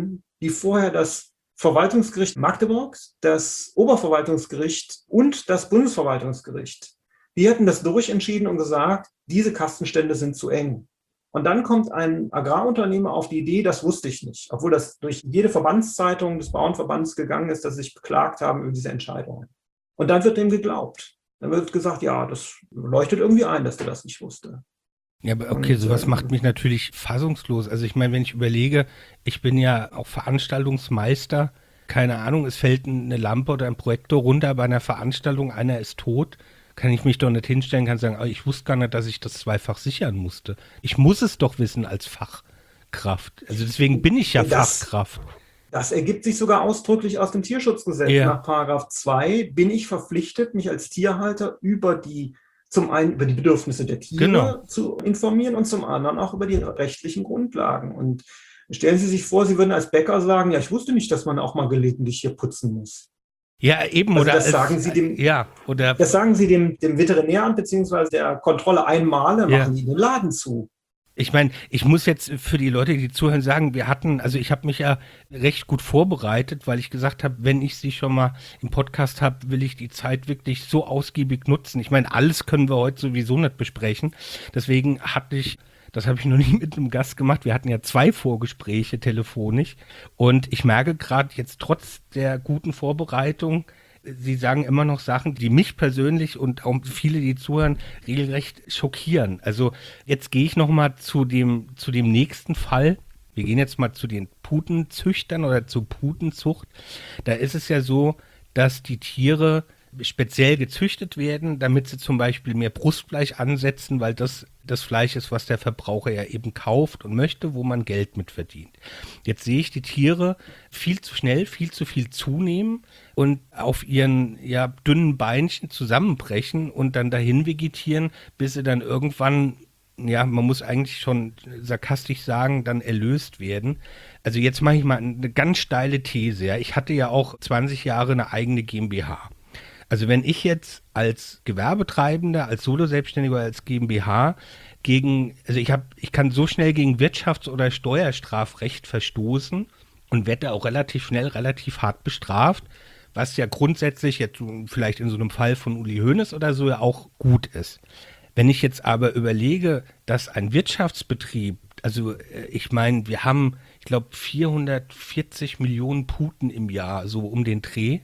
die vorher das Verwaltungsgericht Magdeburg, das Oberverwaltungsgericht und das Bundesverwaltungsgericht, die hätten das durchentschieden und gesagt, diese Kastenstände sind zu eng. Und dann kommt ein Agrarunternehmer auf die Idee, das wusste ich nicht, obwohl das durch jede Verbandszeitung des Bauernverbandes gegangen ist, dass sie sich beklagt haben über diese Entscheidungen. Und dann wird dem geglaubt. Dann wird gesagt, ja, das leuchtet irgendwie ein, dass der das nicht wusste. Ja, aber okay, Und, sowas äh, macht mich natürlich fassungslos. Also ich meine, wenn ich überlege, ich bin ja auch Veranstaltungsmeister, keine Ahnung, es fällt eine Lampe oder ein Projektor runter bei einer Veranstaltung, einer ist tot, kann ich mich doch nicht hinstellen, kann sagen, oh, ich wusste gar nicht, dass ich das zweifach sichern musste. Ich muss es doch wissen als Fachkraft. Also deswegen bin ich ja Das- Fachkraft. Das ergibt sich sogar ausdrücklich aus dem Tierschutzgesetz. Ja. Nach Paragraph zwei bin ich verpflichtet, mich als Tierhalter über die, zum einen über die Bedürfnisse der Tiere Genau. zu informieren und zum anderen auch über die rechtlichen Grundlagen. Und stellen Sie sich vor, Sie würden als Bäcker sagen, ja, ich wusste nicht, dass man auch mal gelegentlich hier putzen muss. Ja, eben, Also oder das als- sagen Sie dem- ja, oder Das sagen Sie dem, dem Veterinäramt bzw. der Kontrolle einmal, dann Ja. machen die den Laden zu. ich meine, ich muss jetzt für die Leute, die zuhören, sagen, wir hatten, also ich habe mich ja recht gut vorbereitet, weil ich gesagt habe, wenn ich sie schon mal im Podcast habe, will ich die Zeit wirklich so ausgiebig nutzen. Ich meine, alles können wir heute sowieso nicht besprechen. Deswegen hatte ich, das habe ich noch nie mit einem Gast gemacht, wir hatten ja zwei Vorgespräche telefonisch und ich merke gerade jetzt trotz der guten Vorbereitung, Sie sagen immer noch Sachen, die mich persönlich und auch viele, die zuhören, regelrecht schockieren. Also jetzt gehe ich noch mal zu dem, zu dem nächsten Fall. Wir gehen jetzt mal zu den Putenzüchtern oder zur Putenzucht. Da ist es ja so, dass die Tiere speziell gezüchtet werden, damit sie zum Beispiel mehr Brustfleisch ansetzen, weil das das Fleisch ist, was der Verbraucher ja eben kauft und möchte, wo man Geld mit verdient. Jetzt sehe ich die Tiere viel zu schnell, viel zu viel zunehmen und auf ihren ja, dünnen Beinchen zusammenbrechen und dann dahin vegetieren, bis sie dann irgendwann, ja, man muss eigentlich schon sarkastisch sagen, dann erlöst werden. Also jetzt mache ich mal eine ganz steile These. Ja. Ich hatte ja auch zwanzig Jahre eine eigene GmbH. Also wenn ich jetzt als Gewerbetreibender, als Solo-Selbstständiger, als GmbH gegen, also ich habe, ich kann so schnell gegen Wirtschafts- oder Steuerstrafrecht verstoßen und werde auch relativ schnell, relativ hart bestraft, was ja grundsätzlich jetzt vielleicht in so einem Fall von Uli Hoeneß oder so ja auch gut ist. Wenn ich jetzt aber überlege, dass ein Wirtschaftsbetrieb, also ich meine, wir haben, ich glaube, vierhundertvierzig Millionen Puten im Jahr, so um den Dreh,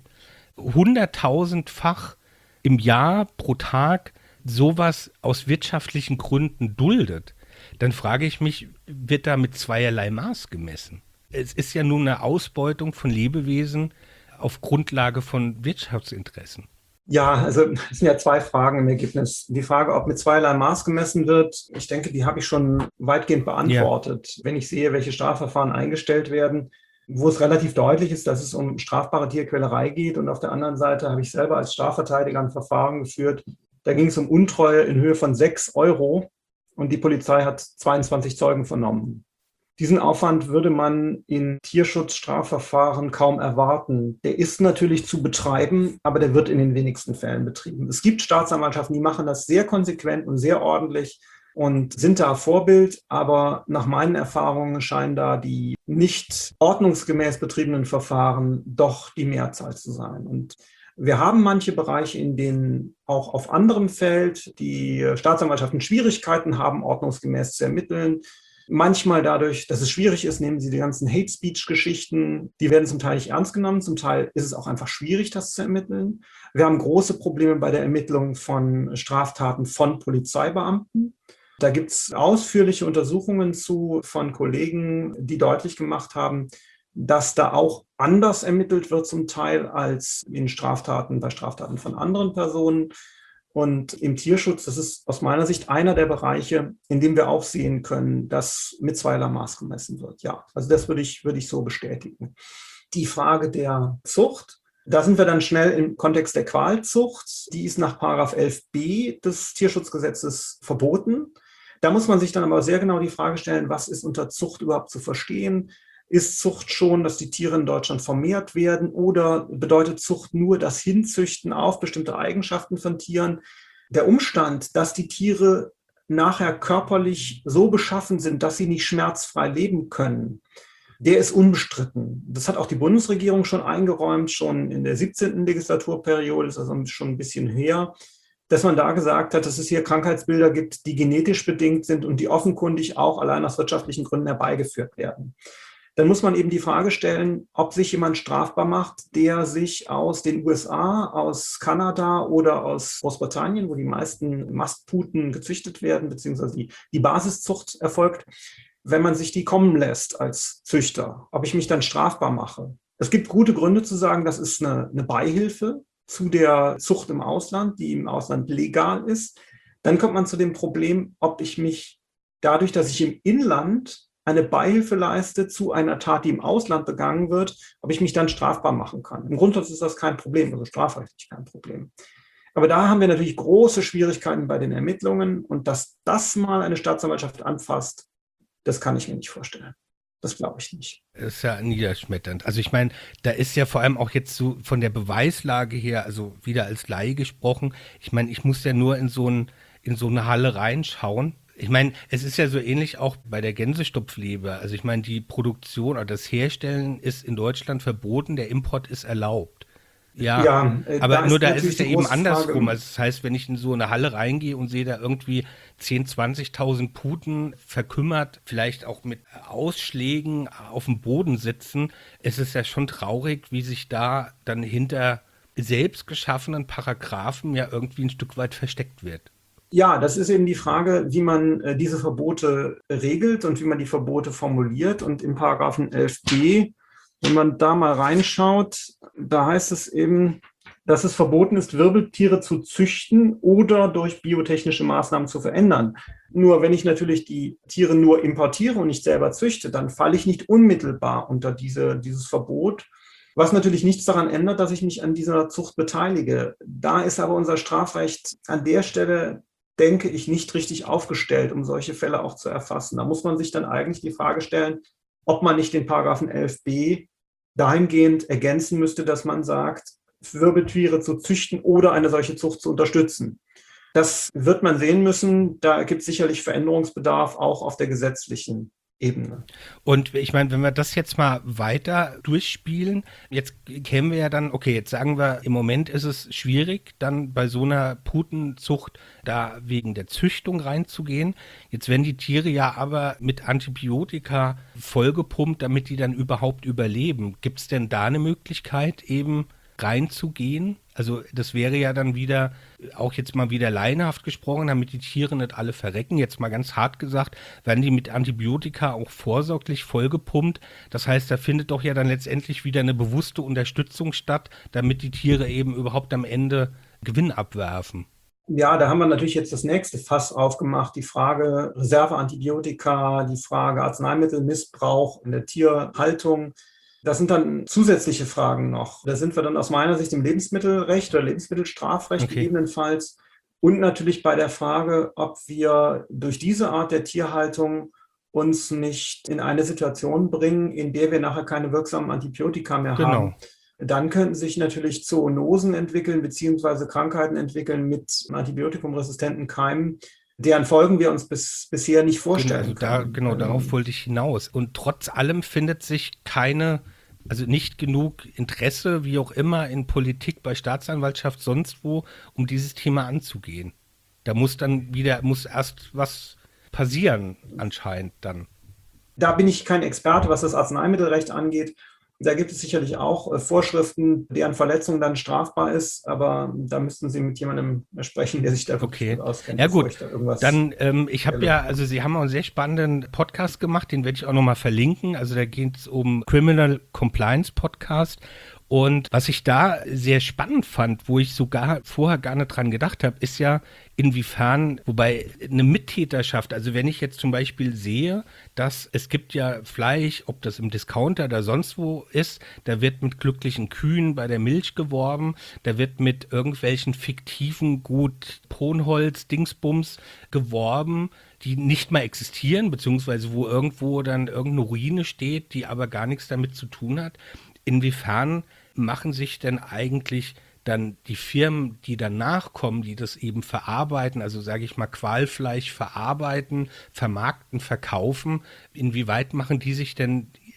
hunderttausendfach im Jahr pro Tag sowas aus wirtschaftlichen Gründen duldet, dann frage ich mich, wird da mit zweierlei Maß gemessen? Es ist ja nur eine Ausbeutung von Lebewesen auf Grundlage von Wirtschaftsinteressen. Ja, also es sind ja zwei Fragen im Ergebnis. Die Frage, ob mit zweierlei Maß gemessen wird, ich denke, die habe ich schon weitgehend beantwortet. Ja. Wenn ich sehe, welche Strafverfahren eingestellt werden, wo es relativ deutlich ist, dass es um strafbare Tierquälerei geht. Und auf der anderen Seite habe ich selber als Strafverteidiger ein Verfahren geführt. Da ging es um Untreue in Höhe von sechs Euro und die Polizei hat zweiundzwanzig Zeugen vernommen. Diesen Aufwand würde man in Tierschutzstrafverfahren kaum erwarten. Der ist natürlich zu betreiben, aber der wird in den wenigsten Fällen betrieben. Es gibt Staatsanwaltschaften, die machen das sehr konsequent und sehr ordentlich und sind da Vorbild, aber nach meinen Erfahrungen scheinen da die nicht ordnungsgemäß betriebenen Verfahren doch die Mehrzahl zu sein. Und wir haben manche Bereiche, in denen auch auf anderem Feld die Staatsanwaltschaften Schwierigkeiten haben, ordnungsgemäß zu ermitteln. Manchmal dadurch, dass es schwierig ist, nehmen Sie die ganzen Hate-Speech-Geschichten, die werden zum Teil nicht ernst genommen, zum Teil ist es auch einfach schwierig, das zu ermitteln. Wir haben große Probleme bei der Ermittlung von Straftaten von Polizeibeamten. Da gibt es ausführliche Untersuchungen zu von Kollegen, die deutlich gemacht haben, dass da auch anders ermittelt wird zum Teil als in Straftaten, bei Straftaten von anderen Personen. Und im Tierschutz, das ist aus meiner Sicht einer der Bereiche, in dem wir auch sehen können, dass mit zweierlei Maß gemessen wird. Ja, also das würde ich, würde ich so bestätigen. Die Frage der Zucht, da sind wir dann schnell im Kontext der Qualzucht. Die ist nach Paragraph elf b des Tierschutzgesetzes verboten. Da muss man sich dann aber sehr genau die Frage stellen, was ist unter Zucht überhaupt zu verstehen? Ist Zucht schon, dass die Tiere in Deutschland vermehrt werden oder bedeutet Zucht nur das Hinzüchten auf bestimmte Eigenschaften von Tieren? Der Umstand, dass die Tiere nachher körperlich so beschaffen sind, dass sie nicht schmerzfrei leben können, der ist unbestritten. Das hat auch die Bundesregierung schon eingeräumt, schon in der siebzehnten Legislaturperiode, das ist also schon ein bisschen her, dass man da gesagt hat, dass es hier Krankheitsbilder gibt, die genetisch bedingt sind und die offenkundig auch allein aus wirtschaftlichen Gründen herbeigeführt werden. Dann muss man eben die Frage stellen, ob sich jemand strafbar macht, der sich aus den U S A, aus Kanada oder aus Großbritannien, wo die meisten Mastputen gezüchtet werden, beziehungsweise die, die Basiszucht erfolgt, wenn man sich die kommen lässt als Züchter, ob ich mich dann strafbar mache. Es gibt gute Gründe zu sagen, das ist eine, eine Beihilfe zu der Zucht im Ausland, die im Ausland legal ist. Dann kommt man zu dem Problem, ob ich mich dadurch, dass ich im Inland eine Beihilfe leiste zu einer Tat, die im Ausland begangen wird, ob ich mich dann strafbar machen kann. Im Grundsatz ist das kein Problem, also strafrechtlich kein Problem. Aber da haben wir natürlich große Schwierigkeiten bei den Ermittlungen und dass das mal eine Staatsanwaltschaft anfasst, das kann ich mir nicht vorstellen. Das glaube ich nicht. Das ist ja niederschmetternd. Also ich meine, da ist ja vor allem auch jetzt so von der Beweislage her, also wieder als Laie gesprochen, ich meine, ich muss ja nur in so, ein, in so eine Halle reinschauen. Ich meine, es ist ja so ähnlich auch bei der Gänsestopfleber. Also ich meine, die Produktion oder das Herstellen ist in Deutschland verboten, der Import ist erlaubt. Ja, ja äh, aber da nur da ist es ja eben andersrum. Frage. Also das heißt, wenn ich in so eine Halle reingehe und sehe da irgendwie zehntausend, zwanzigtausend Puten verkümmert, vielleicht auch mit Ausschlägen auf dem Boden sitzen, es ist ja schon traurig, wie sich da dann hinter selbst geschaffenen Paragraphen ja irgendwie ein Stück weit versteckt wird. Ja, das ist eben die Frage, wie man äh, diese Verbote regelt und wie man die Verbote formuliert. Und im Paragraphen elf b, wenn man da mal reinschaut, da heißt es eben, dass es verboten ist, Wirbeltiere zu züchten oder durch biotechnische Maßnahmen zu verändern. Nur wenn ich natürlich die Tiere nur importiere und nicht selber züchte, dann falle ich nicht unmittelbar unter diese, dieses Verbot. Was natürlich nichts daran ändert, dass ich mich an dieser Zucht beteilige. Da ist aber unser Strafrecht an der Stelle, denke ich, nicht richtig aufgestellt, um solche Fälle auch zu erfassen. Da muss man sich dann eigentlich die Frage stellen, ob man nicht den Paragraphen elf b dahingehend ergänzen müsste, dass man sagt, Wirbeltiere zu züchten oder eine solche Zucht zu unterstützen. Das wird man sehen müssen. Da gibt es sicherlich Veränderungsbedarf auch auf der gesetzlichen Ebene. Und ich meine, wenn wir das jetzt mal weiter durchspielen, jetzt kämen wir ja dann, okay, jetzt sagen wir, im Moment ist es schwierig, dann bei so einer Putenzucht da wegen der Züchtung reinzugehen. Jetzt werden die Tiere ja aber mit Antibiotika vollgepumpt, damit die dann überhaupt überleben. Gibt es denn da eine Möglichkeit, eben reinzugehen? Also das wäre ja dann wieder, auch jetzt mal wieder laienhaft gesprochen, damit die Tiere nicht alle verrecken, jetzt mal ganz hart gesagt, werden die mit Antibiotika auch vorsorglich vollgepumpt. Das heißt, da findet doch ja dann letztendlich wieder eine bewusste Unterstützung statt, damit die Tiere eben überhaupt am Ende Gewinn abwerfen. Ja, da haben wir natürlich jetzt das nächste Fass aufgemacht, die Frage Reserveantibiotika, die Frage Arzneimittelmissbrauch in der Tierhaltung. Das sind dann zusätzliche Fragen noch. Da sind wir dann aus meiner Sicht im Lebensmittelrecht oder Lebensmittelstrafrecht okay. gegebenenfalls und natürlich bei der Frage, ob wir durch diese Art der Tierhaltung uns nicht in eine Situation bringen, in der wir nachher keine wirksamen Antibiotika mehr genau. haben. Dann könnten sich natürlich Zoonosen entwickeln, beziehungsweise Krankheiten entwickeln mit antibiotikumresistenten Keimen, deren Folgen wir uns bis, bisher nicht vorstellen genau, also können. Da, genau, darauf wollte ich hinaus. Und trotz allem findet sich keine, also nicht genug Interesse, wie auch immer, in Politik, bei Staatsanwaltschaft, sonst wo, um dieses Thema anzugehen. Da muss dann wieder, muss erst was passieren anscheinend dann. Da bin ich kein Experte, was das Arzneimittelrecht angeht. Da gibt es sicherlich auch äh, Vorschriften, deren Verletzung dann strafbar ist, aber da müssten Sie mit jemandem sprechen, der sich da okay. gut auskennt. Ja gut, da dann, ähm, ich habe ja, also Sie haben auch einen sehr spannenden Podcast gemacht, den werde ich auch nochmal verlinken. Also da geht es um Criminal Compliance Podcast. Und was ich da sehr spannend fand, wo ich sogar vorher gar nicht dran gedacht habe, ist ja inwiefern, wobei eine Mittäterschaft, also wenn ich jetzt zum Beispiel sehe, dass es gibt ja Fleisch, ob das im Discounter oder sonst wo ist, da wird mit glücklichen Kühen bei der Milch geworben, da wird mit irgendwelchen fiktiven Gut Ponholz, Dingsbums geworben, die nicht mal existieren, beziehungsweise wo irgendwo dann irgendeine Ruine steht, die aber gar nichts damit zu tun hat. Inwiefern machen sich denn eigentlich dann die Firmen, die danach kommen, die das eben verarbeiten, also sage ich mal Qualfleisch verarbeiten, vermarkten, verkaufen, inwieweit machen die sich denn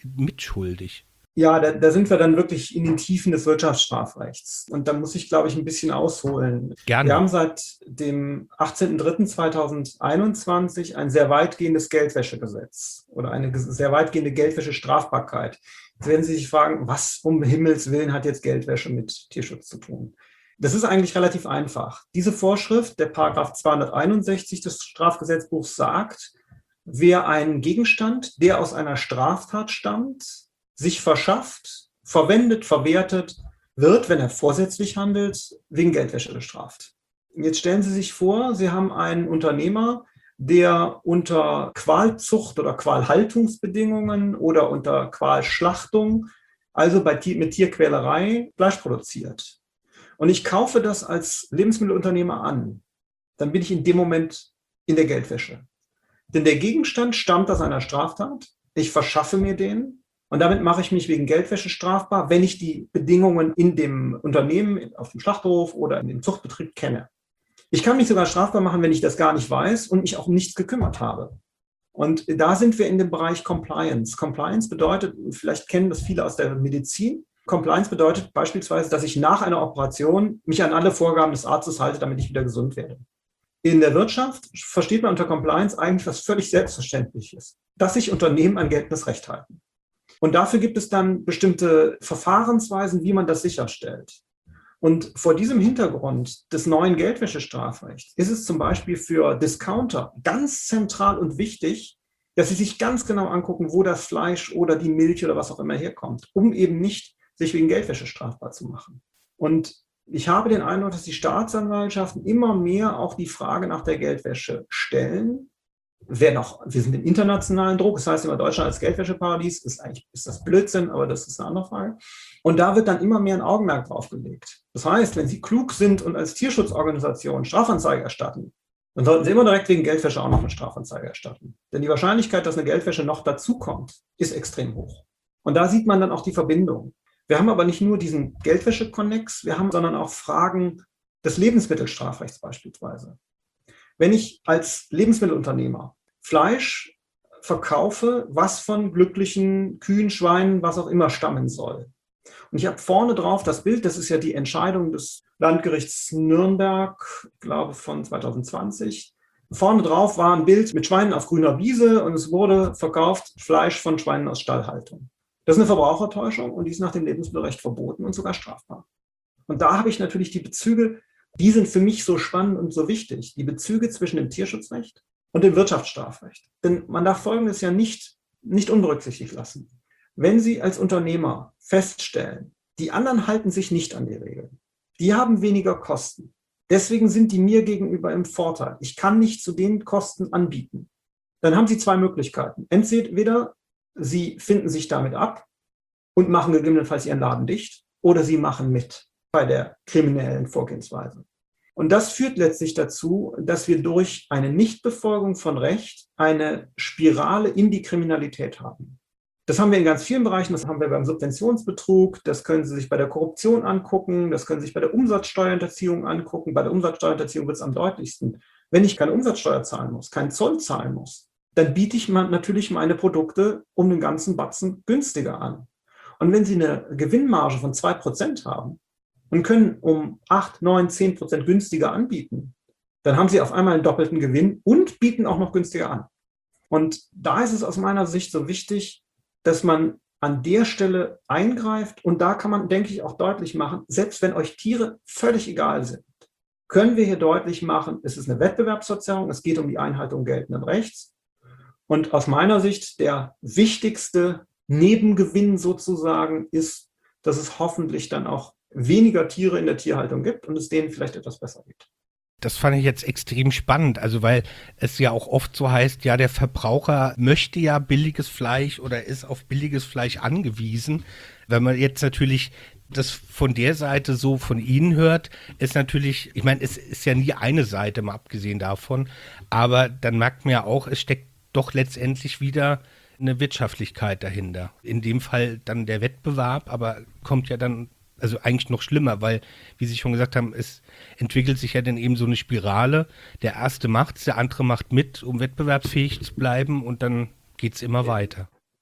mitschuldig? Ja, da, da sind wir dann wirklich in den Tiefen des Wirtschaftsstrafrechts. Und da muss ich, glaube ich, ein bisschen ausholen. Gerne. Wir haben seit dem achtzehnten dritten zweitausendeinundzwanzig ein sehr weitgehendes Geldwäschegesetz oder eine sehr weitgehende Geldwäschestrafbarkeit. Jetzt werden Sie sich fragen, was um Himmels Willen hat jetzt Geldwäsche mit Tierschutz zu tun? Das ist eigentlich relativ einfach. Diese Vorschrift, der Paragraph zweihunderteinundsechzig des Strafgesetzbuchs sagt, wer einen Gegenstand, der aus einer Straftat stammt, sich verschafft, verwendet, verwertet, wird, wenn er vorsätzlich handelt, wegen Geldwäsche bestraft. Jetzt stellen Sie sich vor, Sie haben einen Unternehmer, der unter Qualzucht oder Qualhaltungsbedingungen oder unter Qualschlachtung, also bei, mit Tierquälerei, Fleisch produziert. Und ich kaufe das als Lebensmittelunternehmer an. Dann bin ich in dem Moment in der Geldwäsche. Denn der Gegenstand stammt aus einer Straftat. Ich verschaffe mir den. Und damit mache ich mich wegen Geldwäsche strafbar, wenn ich die Bedingungen in dem Unternehmen, auf dem Schlachthof oder in dem Zuchtbetrieb kenne. Ich kann mich sogar strafbar machen, wenn ich das gar nicht weiß und mich auch um nichts gekümmert habe. Und da sind wir in dem Bereich Compliance. Compliance bedeutet, vielleicht kennen das viele aus der Medizin, Compliance bedeutet beispielsweise, dass ich nach einer Operation mich an alle Vorgaben des Arztes halte, damit ich wieder gesund werde. In der Wirtschaft versteht man unter Compliance eigentlich was völlig Selbstverständliches, dass sich Unternehmen an geltendes Recht halten. Und dafür gibt es dann bestimmte Verfahrensweisen, wie man das sicherstellt. Und vor diesem Hintergrund des neuen Geldwäschestrafrechts ist es zum Beispiel für Discounter ganz zentral und wichtig, dass sie sich ganz genau angucken, wo das Fleisch oder die Milch oder was auch immer herkommt, um eben nicht sich wegen Geldwäsche strafbar zu machen. Und ich habe den Eindruck, dass die Staatsanwaltschaften immer mehr auch die Frage nach der Geldwäsche stellen. Wer noch, wir sind im internationalen Druck, das heißt immer Deutschland als Geldwäscheparadies, ist eigentlich ist das Blödsinn, aber das ist eine andere Frage. Und da wird dann immer mehr ein Augenmerk drauf gelegt. Das heißt, wenn Sie klug sind und als Tierschutzorganisation Strafanzeige erstatten, dann sollten Sie immer direkt wegen Geldwäsche auch noch eine Strafanzeige erstatten. Denn die Wahrscheinlichkeit, dass eine Geldwäsche noch dazukommt, ist extrem hoch. Und da sieht man dann auch die Verbindung. Wir haben aber nicht nur diesen Geldwäsche-Konnex, wir haben, sondern auch Fragen des Lebensmittelstrafrechts beispielsweise. Wenn ich als Lebensmittelunternehmer Fleisch verkaufe, was von glücklichen Kühen, Schweinen, was auch immer stammen soll. Und ich habe vorne drauf das Bild, das ist ja die Entscheidung des Landgerichts Nürnberg, ich glaube von zweitausendzwanzig. Vorne drauf war ein Bild mit Schweinen auf grüner Wiese und es wurde verkauft Fleisch von Schweinen aus Stallhaltung. Das ist eine Verbrauchertäuschung und die ist nach dem Lebensmittelrecht verboten und sogar strafbar. Und da habe ich natürlich die Bezüge, die sind für mich so spannend und so wichtig, die Bezüge zwischen dem Tierschutzrecht und dem Wirtschaftsstrafrecht. Denn man darf Folgendes ja nicht, nicht unberücksichtigt lassen. Wenn Sie als Unternehmer feststellen, die anderen halten sich nicht an die Regeln, die haben weniger Kosten, deswegen sind die mir gegenüber im Vorteil, ich kann nicht zu den Kosten anbieten, dann haben Sie zwei Möglichkeiten. Entweder Sie finden sich damit ab und machen gegebenenfalls Ihren Laden dicht oder Sie machen mit bei der kriminellen Vorgehensweise. Und das führt letztlich dazu, dass wir durch eine Nichtbefolgung von Recht eine Spirale in die Kriminalität haben. Das haben wir in ganz vielen Bereichen, das haben wir beim Subventionsbetrug, das können Sie sich bei der Korruption angucken, das können Sie sich bei der Umsatzsteuerhinterziehung angucken. Bei der Umsatzsteuerhinterziehung wird es am deutlichsten. Wenn ich keine Umsatzsteuer zahlen muss, keinen Zoll zahlen muss, dann biete ich natürlich meine Produkte um den ganzen Batzen günstiger an. Und wenn Sie eine Gewinnmarge von zwei Prozent haben und können um acht, neun, zehn Prozent günstiger anbieten, dann haben Sie auf einmal einen doppelten Gewinn und bieten auch noch günstiger an. Und da ist es aus meiner Sicht so wichtig, dass man an der Stelle eingreift. Und da kann man, denke ich, auch deutlich machen, selbst wenn euch Tiere völlig egal sind, können wir hier deutlich machen, es ist eine Wettbewerbsverzerrung, es geht um die Einhaltung geltenden Rechts. Und aus meiner Sicht der wichtigste Nebengewinn sozusagen ist, dass es hoffentlich dann auch weniger Tiere in der Tierhaltung gibt und es denen vielleicht etwas besser geht. Das fand ich jetzt extrem spannend, also weil es ja auch oft so heißt, ja, der Verbraucher möchte ja billiges Fleisch oder ist auf billiges Fleisch angewiesen. Wenn man jetzt natürlich das von der Seite so von Ihnen hört, ist natürlich, ich meine, es ist ja nie eine Seite, mal abgesehen davon, aber dann merkt man ja auch, es steckt doch letztendlich wieder eine Wirtschaftlichkeit dahinter. In dem Fall dann der Wettbewerb, aber kommt ja dann also eigentlich noch schlimmer, weil, wie Sie schon gesagt haben, es entwickelt sich ja dann eben so eine Spirale. Der Erste macht's, der andere macht mit, um wettbewerbsfähig zu bleiben und dann geht's immer weiter.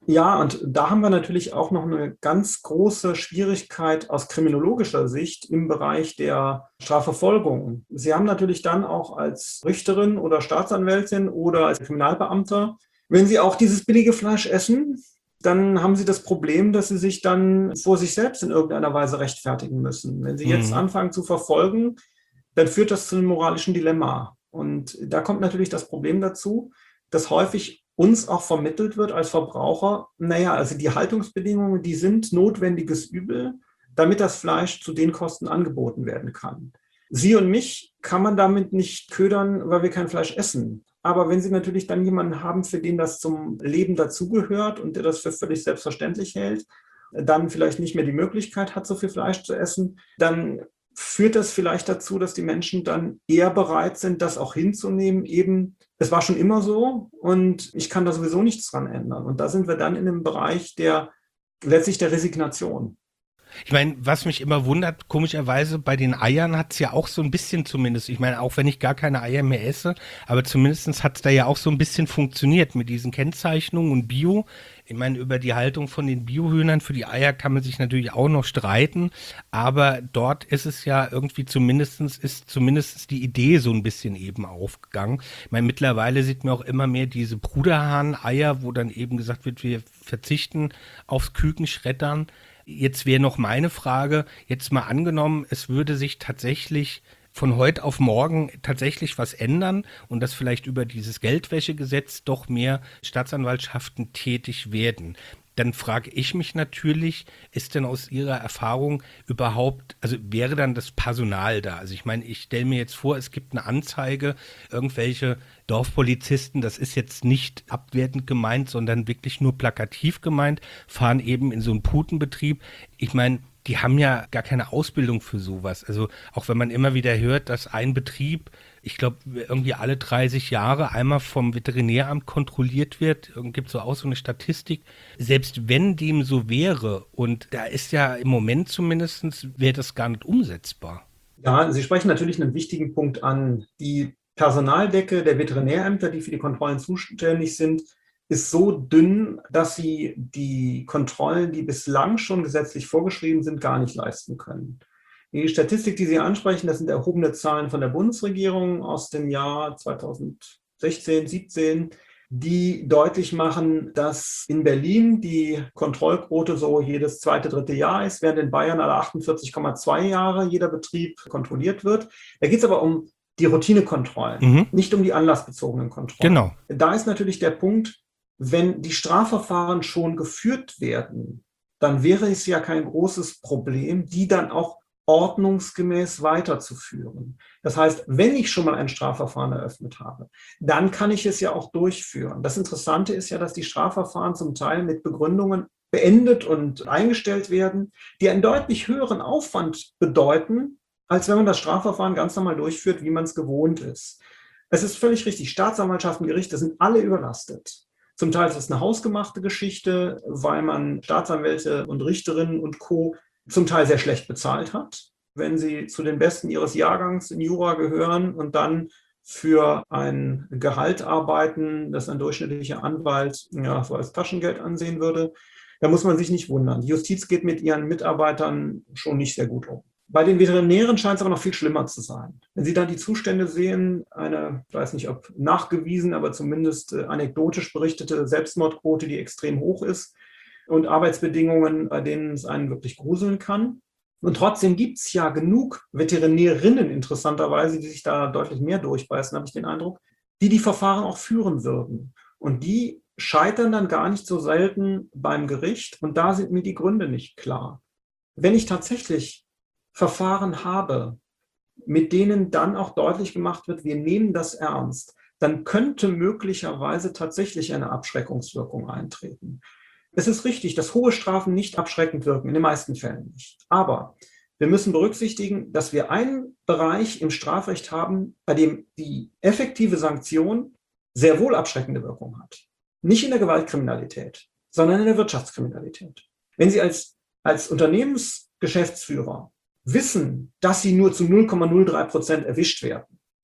Ja, und da haben wir natürlich auch noch eine ganz große Schwierigkeit aus kriminologischer Sicht im Bereich der Strafverfolgung. Sie haben natürlich dann auch als Richterin oder Staatsanwältin oder als Kriminalbeamter, wenn Sie auch dieses billige Fleisch essen, dann haben Sie das Problem, dass Sie sich dann vor sich selbst in irgendeiner Weise rechtfertigen müssen. Wenn Sie jetzt Mhm. anfangen zu verfolgen, dann führt das zu einem moralischen Dilemma. Und da kommt natürlich das Problem dazu, dass häufig uns auch vermittelt wird als Verbraucher, naja, also die Haltungsbedingungen, die sind notwendiges Übel, damit das Fleisch zu den Kosten angeboten werden kann. Sie und mich kann man damit nicht ködern, weil wir kein Fleisch essen. Aber wenn Sie natürlich dann jemanden haben, für den das zum Leben dazugehört und der das für völlig selbstverständlich hält, dann vielleicht nicht mehr die Möglichkeit hat, so viel Fleisch zu essen, dann führt das vielleicht dazu, dass die Menschen dann eher bereit sind, das auch hinzunehmen, eben, es war schon immer so und ich kann da sowieso nichts dran ändern. Und da sind wir dann in einem Bereich der letztlich der Resignation. Ich meine, was mich immer wundert, komischerweise, bei den Eiern hat's ja auch so ein bisschen zumindest, ich meine, auch wenn ich gar keine Eier mehr esse, aber zumindest hat's da ja auch so ein bisschen funktioniert mit diesen Kennzeichnungen und Bio. Ich meine, über die Haltung von den Biohühnern für die Eier kann man sich natürlich auch noch streiten, aber dort ist es ja irgendwie zumindestens ist zumindest die Idee so ein bisschen eben aufgegangen. Ich meine, mittlerweile sieht man auch immer mehr diese Bruderhahn-Eier, wo dann eben gesagt wird, wir verzichten aufs Kükenschreddern. Jetzt wäre noch meine Frage, jetzt mal angenommen, es würde sich tatsächlich von heute auf morgen tatsächlich was ändern und dass vielleicht über dieses Geldwäschegesetz doch mehr Staatsanwaltschaften tätig werden. Dann frage ich mich natürlich, ist denn aus Ihrer Erfahrung überhaupt, also wäre dann das Personal da? Also ich meine, ich stelle mir jetzt vor, es gibt eine Anzeige, irgendwelche Dorfpolizisten, das ist jetzt nicht abwertend gemeint, sondern wirklich nur plakativ gemeint, fahren eben in so einen Putenbetrieb. Ich meine, die haben ja gar keine Ausbildung für sowas. Also auch wenn man immer wieder hört, dass ein Betrieb, ich glaube, irgendwie alle dreißig Jahre einmal vom Veterinäramt kontrolliert wird, gibt es so auch so eine Statistik. Selbst wenn dem so wäre, und da ist ja im Moment zumindest, wäre das gar nicht umsetzbar. Ja, Sie sprechen natürlich einen wichtigen Punkt an. Die Personaldecke der Veterinärämter, die für die Kontrollen zuständig sind, ist so dünn, dass sie die Kontrollen, die bislang schon gesetzlich vorgeschrieben sind, gar nicht leisten können. Die Statistik, die Sie ansprechen, das sind erhobene Zahlen von der Bundesregierung aus dem Jahr zweitausendsechzehn, siebzehn, die deutlich machen, dass in Berlin die Kontrollquote so jedes zweite, dritte Jahr ist, während in Bayern alle achtundvierzig Komma zwei Jahre jeder Betrieb kontrolliert wird. Da geht es aber um die Routinekontrollen, mhm. nicht um die anlassbezogenen Kontrollen. Genau. Da ist natürlich der Punkt, wenn die Strafverfahren schon geführt werden, dann wäre es ja kein großes Problem, die dann auch ordnungsgemäß weiterzuführen. Das heißt, wenn ich schon mal ein Strafverfahren eröffnet habe, dann kann ich es ja auch durchführen. Das Interessante ist ja, dass die Strafverfahren zum Teil mit Begründungen beendet und eingestellt werden, die einen deutlich höheren Aufwand bedeuten, als wenn man das Strafverfahren ganz normal durchführt, wie man es gewohnt ist. Es ist völlig richtig, Staatsanwaltschaften, Gerichte sind alle überlastet. Zum Teil ist es eine hausgemachte Geschichte, weil man Staatsanwälte und Richterinnen und Co. zum Teil sehr schlecht bezahlt hat. Wenn sie zu den Besten ihres Jahrgangs in Jura gehören und dann für ein Gehalt arbeiten, das ein durchschnittlicher Anwalt ja, so als Taschengeld ansehen würde, da muss man sich nicht wundern. Die Justiz geht mit ihren Mitarbeitern schon nicht sehr gut um. Bei den Veterinären scheint es aber noch viel schlimmer zu sein. Wenn Sie dann die Zustände sehen, eine, ich weiß nicht, ob nachgewiesen, aber zumindest anekdotisch berichtete Selbstmordquote, die extrem hoch ist und Arbeitsbedingungen, bei denen es einen wirklich gruseln kann. Und trotzdem gibt es ja genug Veterinärinnen, interessanterweise, die sich da deutlich mehr durchbeißen, habe ich den Eindruck, die die Verfahren auch führen würden. Und die scheitern dann gar nicht so selten beim Gericht. Und da sind mir die Gründe nicht klar. Wenn ich tatsächlich Verfahren habe, mit denen dann auch deutlich gemacht wird, wir nehmen das ernst, dann könnte möglicherweise tatsächlich eine Abschreckungswirkung eintreten. Es ist richtig, dass hohe Strafen nicht abschreckend wirken, in den meisten Fällen nicht. Aber wir müssen berücksichtigen, dass wir einen Bereich im Strafrecht haben, bei dem die effektive Sanktion sehr wohl abschreckende Wirkung hat. Nicht in der Gewaltkriminalität, sondern in der Wirtschaftskriminalität. Wenn Sie als, als Unternehmensgeschäftsführer wissen, dass Sie nur zu null Komma null drei Prozent erwischt werden,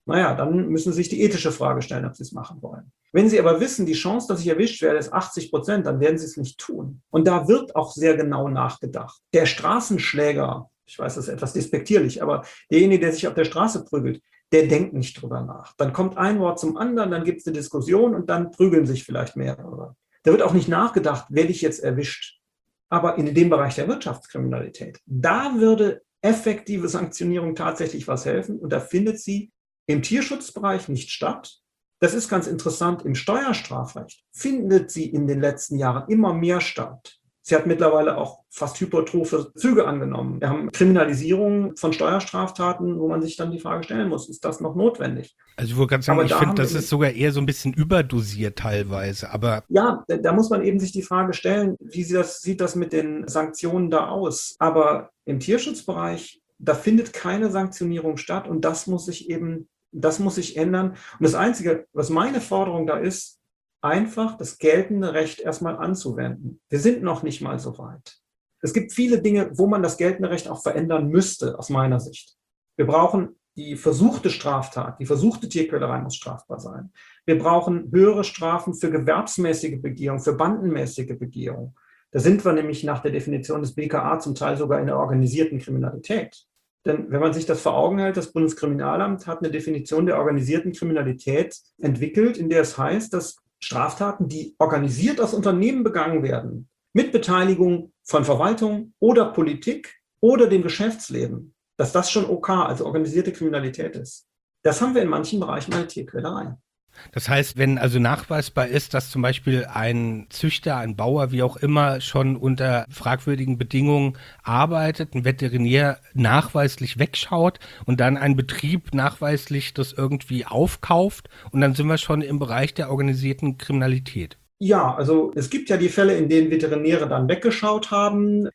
Naja, dann müssen Sie sich die ethische Frage stellen, ob Sie es machen wollen. Wenn Sie aber wissen, die Chance, dass ich erwischt werde, ist achtzig Prozent, dann werden Sie es nicht tun. Und da wird auch sehr genau nachgedacht. Der Straßenschläger, ich weiß, das ist etwas despektierlich, aber derjenige, der sich auf der Straße prügelt, der denkt nicht drüber nach. Dann kommt ein Wort zum anderen, dann gibt es eine Diskussion und dann prügeln sich vielleicht mehrere. Da wird auch nicht nachgedacht, werde ich jetzt erwischt. Aber in dem Bereich der Wirtschaftskriminalität, da würde effektive Sanktionierung tatsächlich was helfen. Und da findet sie im Tierschutzbereich nicht statt. Das ist ganz interessant. Im Steuerstrafrecht findet sie in den letzten Jahren immer mehr statt. Sie hat mittlerweile auch fast hypertrophe Züge angenommen. Wir haben Kriminalisierung von Steuerstraftaten, wo man sich dann die Frage stellen muss, ist das noch notwendig? Also ich wollte gerade sagen, aber ich da finde, das ist sogar eher so ein bisschen überdosiert teilweise. Aber ja, da muss man eben sich die Frage stellen, wie sieht das, sieht das mit den Sanktionen da aus? Aber im Tierschutzbereich, da findet keine Sanktionierung statt und das muss sich eben, das muss sich ändern. Und das Einzige, was meine Forderung da ist, einfach das geltende Recht erstmal anzuwenden. Wir sind noch nicht mal so weit. Es gibt viele Dinge, wo man das geltende Recht auch verändern müsste, aus meiner Sicht. Wir brauchen die versuchte Straftat, die versuchte Tierquälerei muss strafbar sein. Wir brauchen höhere Strafen für gewerbsmäßige Begehung, für bandenmäßige Begehung. Da sind wir nämlich nach der Definition des B K A zum Teil sogar in der organisierten Kriminalität. Denn wenn man sich das vor Augen hält, das Bundeskriminalamt hat eine Definition der organisierten Kriminalität entwickelt, in der es heißt, dass Straftaten, die organisiert aus Unternehmen begangen werden, mit Beteiligung von Verwaltung oder Politik oder dem Geschäftsleben, dass das schon O K, also organisierte Kriminalität ist. Das haben wir in manchen Bereichen bei der Tierquälerei. Das heißt, wenn also nachweisbar ist, dass zum Beispiel ein Züchter, ein Bauer, wie auch immer, schon unter fragwürdigen Bedingungen arbeitet, ein Veterinär nachweislich wegschaut und dann ein Betrieb nachweislich das irgendwie aufkauft und dann sind wir schon im Bereich der organisierten Kriminalität. Ja, also es gibt ja die Fälle, in denen Veterinäre dann weggeschaut haben,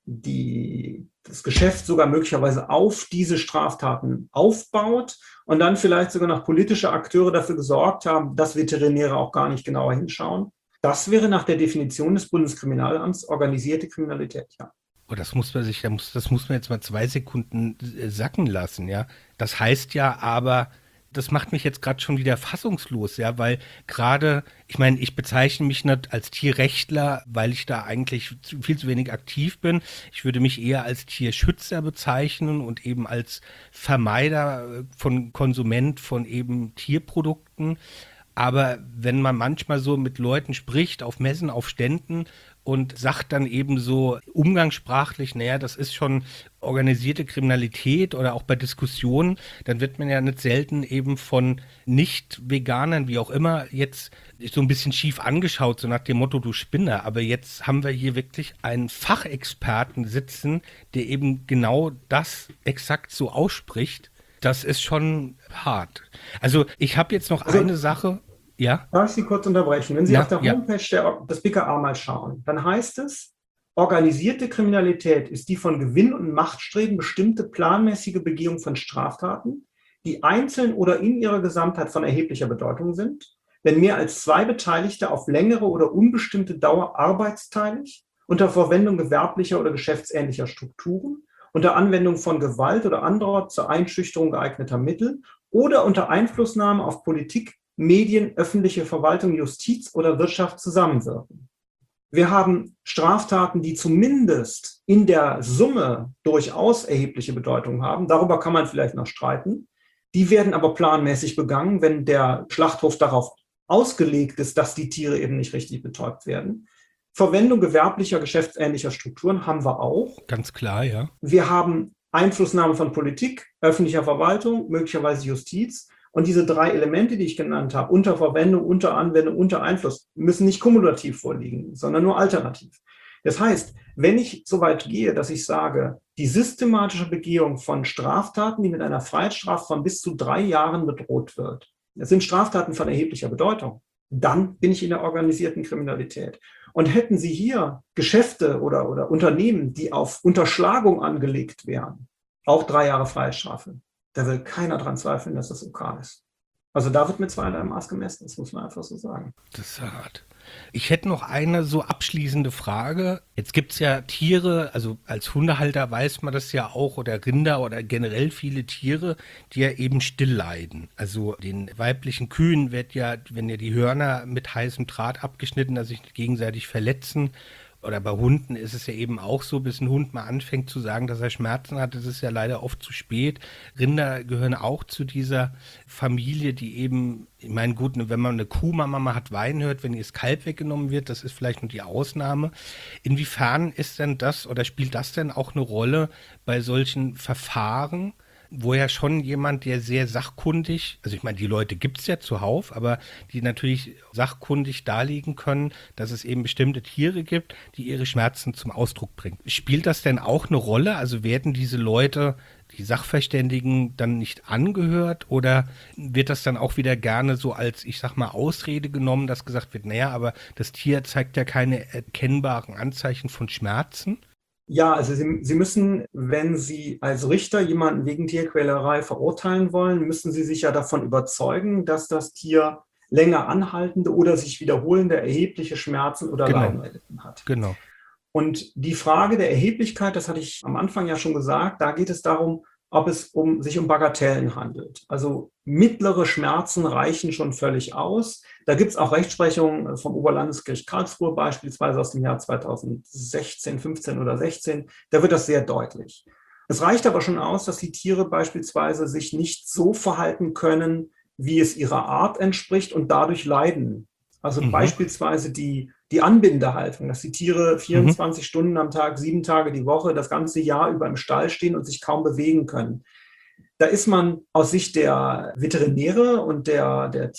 die das Geschäft sogar möglicherweise auf diese Straftaten aufbaut und dann vielleicht sogar noch politische Akteure dafür gesorgt haben, dass Veterinäre auch gar nicht genauer hinschauen. Das wäre nach der Definition des Bundeskriminalamts organisierte Kriminalität, ja. Oh, das muss man sich, das muss, das muss man jetzt mal zwei Sekunden sacken lassen, ja. Das heißt ja aber, das macht mich jetzt gerade schon wieder fassungslos, ja, weil gerade, ich meine, ich bezeichne mich nicht als Tierrechtler, weil ich da eigentlich viel zu wenig aktiv bin. Ich würde mich eher als Tierschützer bezeichnen und eben als Vermeider von Konsument von eben Tierprodukten. Aber wenn man manchmal so mit Leuten spricht, auf Messen, auf Ständen und sagt dann eben so umgangssprachlich, naja, das ist schon organisierte Kriminalität oder auch bei Diskussionen, dann wird man ja nicht selten eben von Nicht-Veganern, wie auch immer, jetzt so ein bisschen schief angeschaut, so nach dem Motto, du Spinner. Aber jetzt haben wir hier wirklich einen Fachexperten sitzen, der eben genau das exakt so ausspricht. Das ist schon hart. Also ich habe jetzt noch also, eine Sache. Ja? Darf ich Sie kurz unterbrechen? Wenn Sie ja, auf der Homepage ja. der, des B K A mal schauen, dann heißt es, organisierte Kriminalität ist die von Gewinn und Machtstreben bestimmte planmäßige Begehung von Straftaten, die einzeln oder in ihrer Gesamtheit von erheblicher Bedeutung sind, wenn mehr als zwei Beteiligte auf längere oder unbestimmte Dauer arbeitsteilig, unter Verwendung gewerblicher oder geschäftsähnlicher Strukturen, unter Anwendung von Gewalt oder anderer zur Einschüchterung geeigneter Mittel oder unter Einflussnahme auf Politik, Medien, öffentliche Verwaltung, Justiz oder Wirtschaft zusammenwirken. Wir haben Straftaten, die zumindest in der Summe durchaus erhebliche Bedeutung haben. Darüber kann man vielleicht noch streiten. Die werden aber planmäßig begangen, wenn der Schlachthof darauf ausgelegt ist, dass die Tiere eben nicht richtig betäubt werden. Verwendung gewerblicher, geschäftsähnlicher Strukturen haben wir auch. Ganz klar, ja. Wir haben Einflussnahme von Politik, öffentlicher Verwaltung, möglicherweise Justiz. Und diese drei Elemente, die ich genannt habe, unter Verwendung, unter Anwendung, unter Einfluss, müssen nicht kumulativ vorliegen, sondern nur alternativ. Das heißt, wenn ich so weit gehe, dass ich sage, die systematische Begehung von Straftaten, die mit einer Freiheitsstrafe von bis zu drei Jahren bedroht wird, das sind Straftaten von erheblicher Bedeutung, dann bin ich in der organisierten Kriminalität. Und hätten Sie hier Geschäfte oder, oder Unternehmen, die auf Unterschlagung angelegt wären, auch drei Jahre Freiheitsstrafe, da will keiner dran zweifeln, dass das O K ist. Also da wird mit zweierlei Maß gemessen, das muss man einfach so sagen. Das ist hart. Ich hätte noch eine so abschließende Frage. Jetzt gibt es ja Tiere, also als Hundehalter weiß man das ja auch, oder Rinder oder generell viele Tiere, die ja eben still leiden. Also den weiblichen Kühen wird ja, wenn ja die Hörner mit heißem Draht abgeschnitten, dass sich gegenseitig verletzen. Oder bei Hunden ist es ja eben auch so, bis ein Hund mal anfängt zu sagen, dass er Schmerzen hat, das ist ja leider oft zu spät. Rinder gehören auch zu dieser Familie, die eben, ich meine, gut, wenn man eine Kuhmama mal hat weinen hört, wenn ihr das Kalb weggenommen wird, das ist vielleicht nur die Ausnahme. Inwiefern ist denn das oder spielt das denn auch eine Rolle bei solchen Verfahren, wo ja schon jemand, der sehr sachkundig, also ich meine, die Leute gibt es ja zuhauf, aber die natürlich sachkundig darlegen können, dass es eben bestimmte Tiere gibt, die ihre Schmerzen zum Ausdruck bringen. Spielt das denn auch eine Rolle? Also werden diese Leute, die Sachverständigen, dann nicht angehört oder wird das dann auch wieder gerne so als, ich sag mal, Ausrede genommen, dass gesagt wird, naja, aber das Tier zeigt ja keine erkennbaren Anzeichen von Schmerzen? Ja, also Sie, Sie müssen, wenn Sie als Richter jemanden wegen Tierquälerei verurteilen wollen, müssen Sie sich ja davon überzeugen, dass das Tier länger anhaltende oder sich wiederholende erhebliche Schmerzen oder Genau. Leiden erlitten hat. Genau. Und die Frage der Erheblichkeit, das hatte ich am Anfang ja schon gesagt, da geht es darum, ob es um, sich um Bagatellen handelt. Also mittlere Schmerzen reichen schon völlig aus. Da gibt es auch Rechtsprechung vom Oberlandesgericht Karlsruhe beispielsweise aus dem Jahr zweitausendsechzehn, fünfzehn oder sechzehn. Da wird das sehr deutlich. Es reicht aber schon aus, dass die Tiere beispielsweise sich nicht so verhalten können, wie es ihrer Art entspricht und dadurch leiden. Also mhm. beispielsweise die, die Anbindehaltung, dass die Tiere vierundzwanzig mhm. Stunden am Tag, sieben Tage die Woche, das ganze Jahr über im Stall stehen und sich kaum bewegen können. Da ist man aus Sicht der Veterinäre und der, der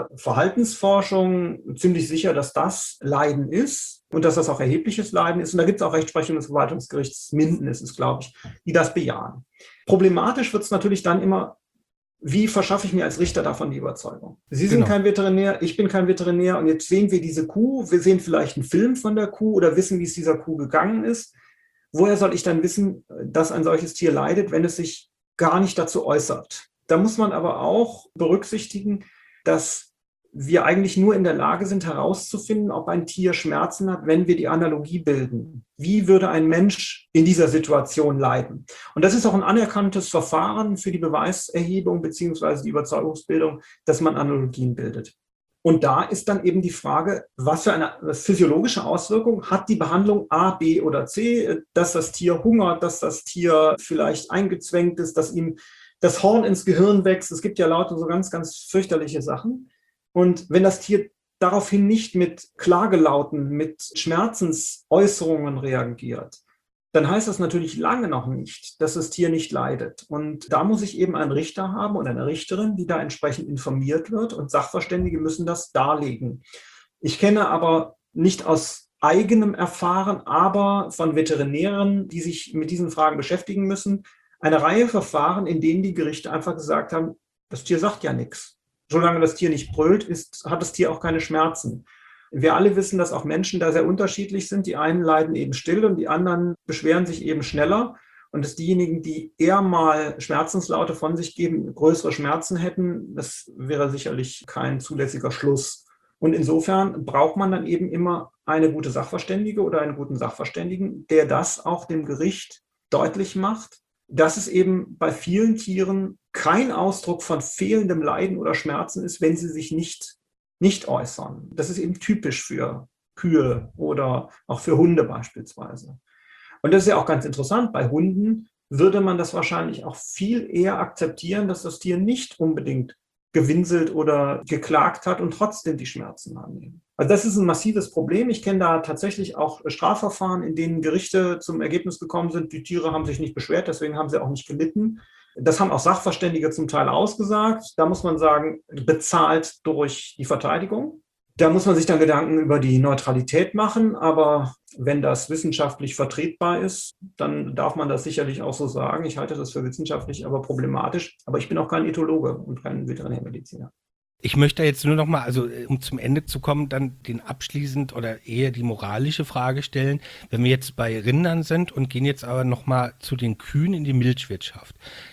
Tierverhaltensforschung ziemlich sicher, dass das Leiden ist und dass das auch erhebliches Leiden ist. Und da gibt es auch Rechtsprechung des Verwaltungsgerichts Minden, ist es, glaube ich, die das bejahen. Problematisch wird es natürlich dann immer, wie verschaffe ich mir als Richter davon die Überzeugung? Sie sind Genau. kein Veterinär, ich bin kein Veterinär und jetzt sehen wir diese Kuh, wir sehen vielleicht einen Film von der Kuh oder wissen, wie es dieser Kuh gegangen ist. Woher soll ich dann wissen, dass ein solches Tier leidet, wenn es sich gar nicht dazu äußert? Da muss man aber auch berücksichtigen, dass wir eigentlich nur in der Lage sind herauszufinden, ob ein Tier Schmerzen hat, wenn wir die Analogie bilden. Wie würde ein Mensch in dieser Situation leiden? Und das ist auch ein anerkanntes Verfahren für die Beweiserhebung bzw. die Überzeugungsbildung, dass man Analogien bildet. Und da ist dann eben die Frage, was für eine physiologische Auswirkung hat die Behandlung A, B oder C, dass das Tier hungert, dass das Tier vielleicht eingezwängt ist, dass ihm das Horn ins Gehirn wächst. Es gibt ja lauter so ganz, ganz fürchterliche Sachen. Und wenn das Tier daraufhin nicht mit Klagelauten, mit Schmerzensäußerungen reagiert, dann heißt das natürlich lange noch nicht, dass das Tier nicht leidet. Und da muss ich eben einen Richter haben und eine Richterin, die da entsprechend informiert wird. Und Sachverständige müssen das darlegen. Ich kenne aber nicht aus eigenem Erfahren, aber von Veterinären, die sich mit diesen Fragen beschäftigen müssen, eine Reihe Verfahren, in denen die Gerichte einfach gesagt haben, das Tier sagt ja nichts. Solange das Tier nicht brüllt, ist, hat das Tier auch keine Schmerzen. Wir alle wissen, dass auch Menschen da sehr unterschiedlich sind. Die einen leiden eben still und die anderen beschweren sich eben schneller. Und dass diejenigen, die eher mal Schmerzenslaute von sich geben, größere Schmerzen hätten, das wäre sicherlich kein zulässiger Schluss. Und insofern braucht man dann eben immer eine gute Sachverständige oder einen guten Sachverständigen, der das auch dem Gericht deutlich macht, dass es eben bei vielen Tieren kein Ausdruck von fehlendem Leiden oder Schmerzen ist, wenn sie sich nicht, nicht äußern. Das ist eben typisch für Kühe oder auch für Hunde beispielsweise. Und das ist ja auch ganz interessant. Bei Hunden würde man das wahrscheinlich auch viel eher akzeptieren, dass das Tier nicht unbedingt gewinselt oder geklagt hat und trotzdem die Schmerzen annehmen. Also das ist ein massives Problem. Ich kenne da tatsächlich auch Strafverfahren, in denen Gerichte zum Ergebnis gekommen sind, die Tiere haben sich nicht beschwert, deswegen haben sie auch nicht gelitten. Das haben auch Sachverständige zum Teil ausgesagt. Da muss man sagen, bezahlt durch die Verteidigung. Da muss man sich dann Gedanken über die Neutralität machen, aber wenn das wissenschaftlich vertretbar ist, dann darf man das sicherlich auch so sagen. Ich halte das für wissenschaftlich, aber problematisch. Aber ich bin auch kein Ethologe und kein Veterinärmediziner. Ich möchte jetzt nur noch mal, also um zum Ende zu kommen, dann den abschließend oder eher die moralische Frage stellen. Wenn wir jetzt bei Rindern sind und gehen jetzt aber noch mal zu den Kühen in die Milchwirtschaft.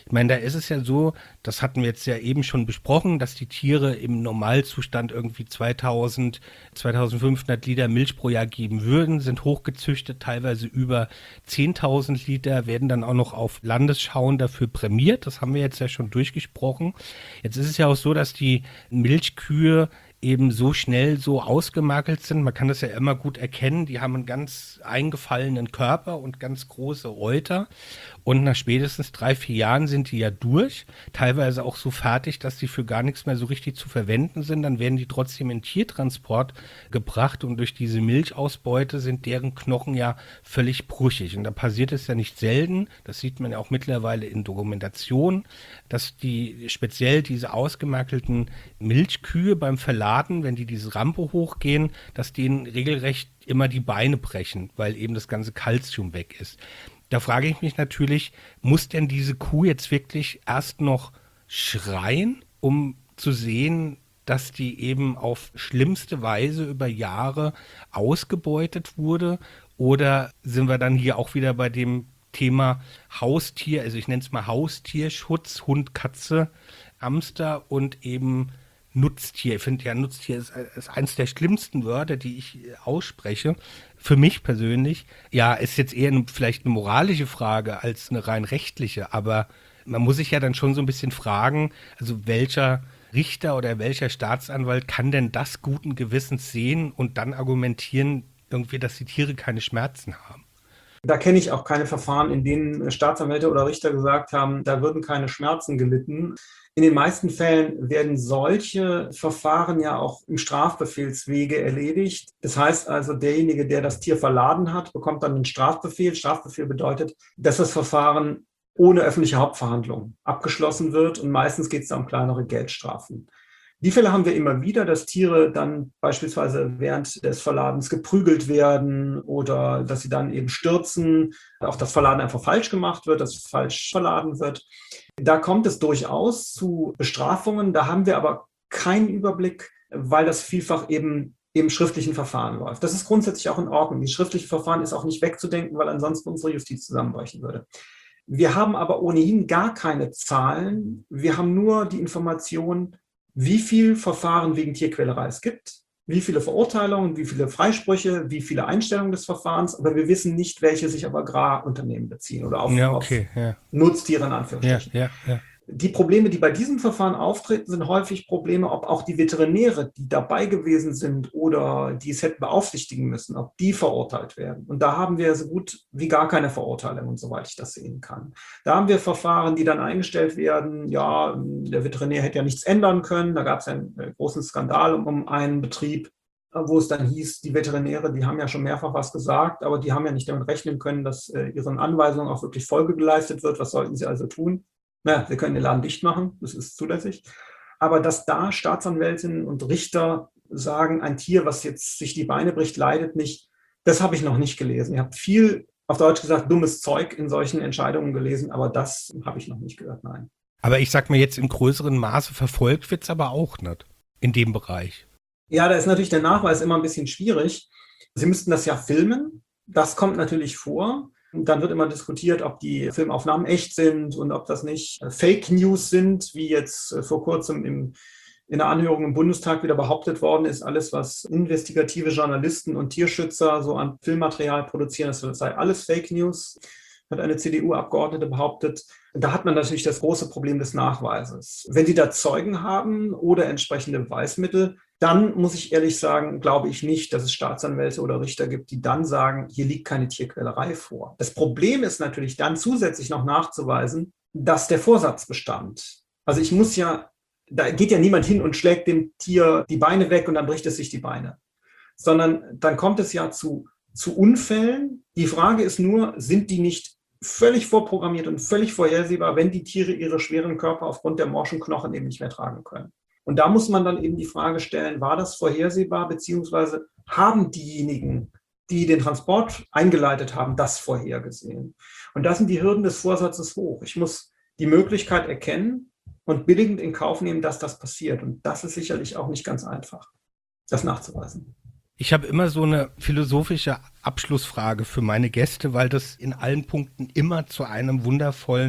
Ich meine, da ist es ja so, das hatten wir jetzt ja eben schon besprochen, dass die Tiere im Normalzustand irgendwie zweitausend, zweitausendfünfhundert Liter Milch pro Jahr geben würden, sind hochgezüchtet, teilweise über zehntausend Liter, werden dann auch noch auf Landesschauen dafür prämiert. Das haben wir jetzt ja schon durchgesprochen. Jetzt ist es ja auch so, dass die Milchkühe eben so schnell so ausgemakelt sind. Man kann das ja immer gut erkennen. Die haben einen ganz eingefallenen Körper und ganz große Euter. Und nach spätestens drei, vier Jahren sind die ja durch. Teilweise auch so fertig, dass die für gar nichts mehr so richtig zu verwenden sind. Dann werden die trotzdem in Tiertransport gebracht. Und durch diese Milchausbeute sind deren Knochen ja völlig brüchig. Und da passiert es ja nicht selten, das sieht man ja auch mittlerweile in Dokumentationen, dass die speziell diese ausgemakelten Milchkühe beim Verladen, wenn die diese Rampe hochgehen, dass denen regelrecht immer die Beine brechen, weil eben das ganze Kalzium weg ist. Da frage ich mich natürlich, muss denn diese Kuh jetzt wirklich erst noch schreien, um zu sehen, dass die eben auf schlimmste Weise über Jahre ausgebeutet wurde? Oder sind wir dann hier auch wieder bei dem Thema Haustier, also ich nenne es mal Haustierschutz, Hund, Katze, Hamster und eben Nutztier. Ich finde ja, Nutztier ist, ist eines der schlimmsten Wörter, die ich ausspreche. Für mich persönlich. Ja, ist jetzt eher eine, vielleicht eine moralische Frage als eine rein rechtliche, aber man muss sich ja dann schon so ein bisschen fragen, also welcher Richter oder welcher Staatsanwalt kann denn das guten Gewissens sehen und dann argumentieren, irgendwie, dass die Tiere keine Schmerzen haben? Da kenne ich auch keine Verfahren, in denen Staatsanwälte oder Richter gesagt haben, da würden keine Schmerzen gelitten. In den meisten Fällen werden solche Verfahren ja auch im Strafbefehlswege erledigt. Das heißt also, derjenige, der das Tier verladen hat, bekommt dann einen Strafbefehl. Strafbefehl bedeutet, dass das Verfahren ohne öffentliche Hauptverhandlung abgeschlossen wird und meistens geht es da um kleinere Geldstrafen. Die Fälle haben wir immer wieder, dass Tiere dann beispielsweise während des Verladens geprügelt werden oder dass sie dann eben stürzen, auch das Verladen einfach falsch gemacht wird, dass falsch verladen wird. Da kommt es durchaus zu Bestrafungen, da haben wir aber keinen Überblick, weil das vielfach eben im schriftlichen Verfahren läuft. Das ist grundsätzlich auch in Ordnung. Die schriftliche Verfahren ist auch nicht wegzudenken, weil ansonsten unsere Justiz zusammenbrechen würde. Wir haben aber ohnehin gar keine Zahlen. Wir haben nur die Information, wie viele Verfahren wegen Tierquälerei es gibt, wie viele Verurteilungen, wie viele Freisprüche, wie viele Einstellungen des Verfahrens, aber wir wissen nicht, welche sich auf Agrarunternehmen beziehen oder auf, ja, okay, auf ja. Nutztiere in Anführungsstrichen. Ja, ja, ja. Die Probleme, die bei diesem Verfahren auftreten, sind häufig Probleme, ob auch die Veterinäre, die dabei gewesen sind oder die es hätten beaufsichtigen müssen, ob die verurteilt werden. Und da haben wir so gut wie gar keine Verurteilung, soweit ich das sehen kann. Da haben wir Verfahren, die dann eingestellt werden. Ja, der Veterinär hätte ja nichts ändern können. Da gab es einen großen Skandal um einen Betrieb, wo es dann hieß, die Veterinäre, die haben ja schon mehrfach was gesagt, aber die haben ja nicht damit rechnen können, dass ihren Anweisungen auch wirklich Folge geleistet wird. Was sollten sie also tun? Na, wir können den Laden dicht machen, das ist zulässig. Aber dass da Staatsanwältinnen und Richter sagen, ein Tier, was jetzt sich die Beine bricht, leidet nicht, das habe ich noch nicht gelesen. Ich habe viel, auf Deutsch gesagt, dummes Zeug in solchen Entscheidungen gelesen, aber das habe ich noch nicht gehört, nein. Aber ich sag mir jetzt, im größeren Maße verfolgt wird es aber auch nicht in dem Bereich. Ja, da ist natürlich der Nachweis immer ein bisschen schwierig. Sie müssten das ja filmen, das kommt natürlich vor. Dann wird immer diskutiert, ob die Filmaufnahmen echt sind und ob das nicht Fake News sind, wie jetzt vor kurzem im, in der Anhörung im Bundestag wieder behauptet worden ist. Alles, was investigative Journalisten und Tierschützer so an Filmmaterial produzieren, das sei alles Fake News, hat eine C D U-Abgeordnete behauptet. Da hat man natürlich das große Problem des Nachweises. Wenn die da Zeugen haben oder entsprechende Beweismittel, dann muss ich ehrlich sagen, glaube ich nicht, dass es Staatsanwälte oder Richter gibt, die dann sagen, hier liegt keine Tierquälerei vor. Das Problem ist natürlich dann zusätzlich noch nachzuweisen, dass der Vorsatz bestand. Also ich muss ja, da geht ja niemand hin und schlägt dem Tier die Beine weg und dann bricht es sich die Beine. Sondern dann kommt es ja zu, zu Unfällen. Die Frage ist nur, sind die nicht völlig vorprogrammiert und völlig vorhersehbar, wenn die Tiere ihre schweren Körper aufgrund der morschen Knochen eben nicht mehr tragen können? Und da muss man dann eben die Frage stellen, war das vorhersehbar, beziehungsweise haben diejenigen, die den Transport eingeleitet haben, das vorhergesehen? Und da sind die Hürden des Vorsatzes hoch. Ich muss die Möglichkeit erkennen und billigend in Kauf nehmen, dass das passiert. Und das ist sicherlich auch nicht ganz einfach, das nachzuweisen. Ich habe immer so eine philosophische Abschlussfrage für meine Gäste, weil das in allen Punkten immer zu einem wundervollen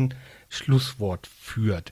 Schlusswort führt.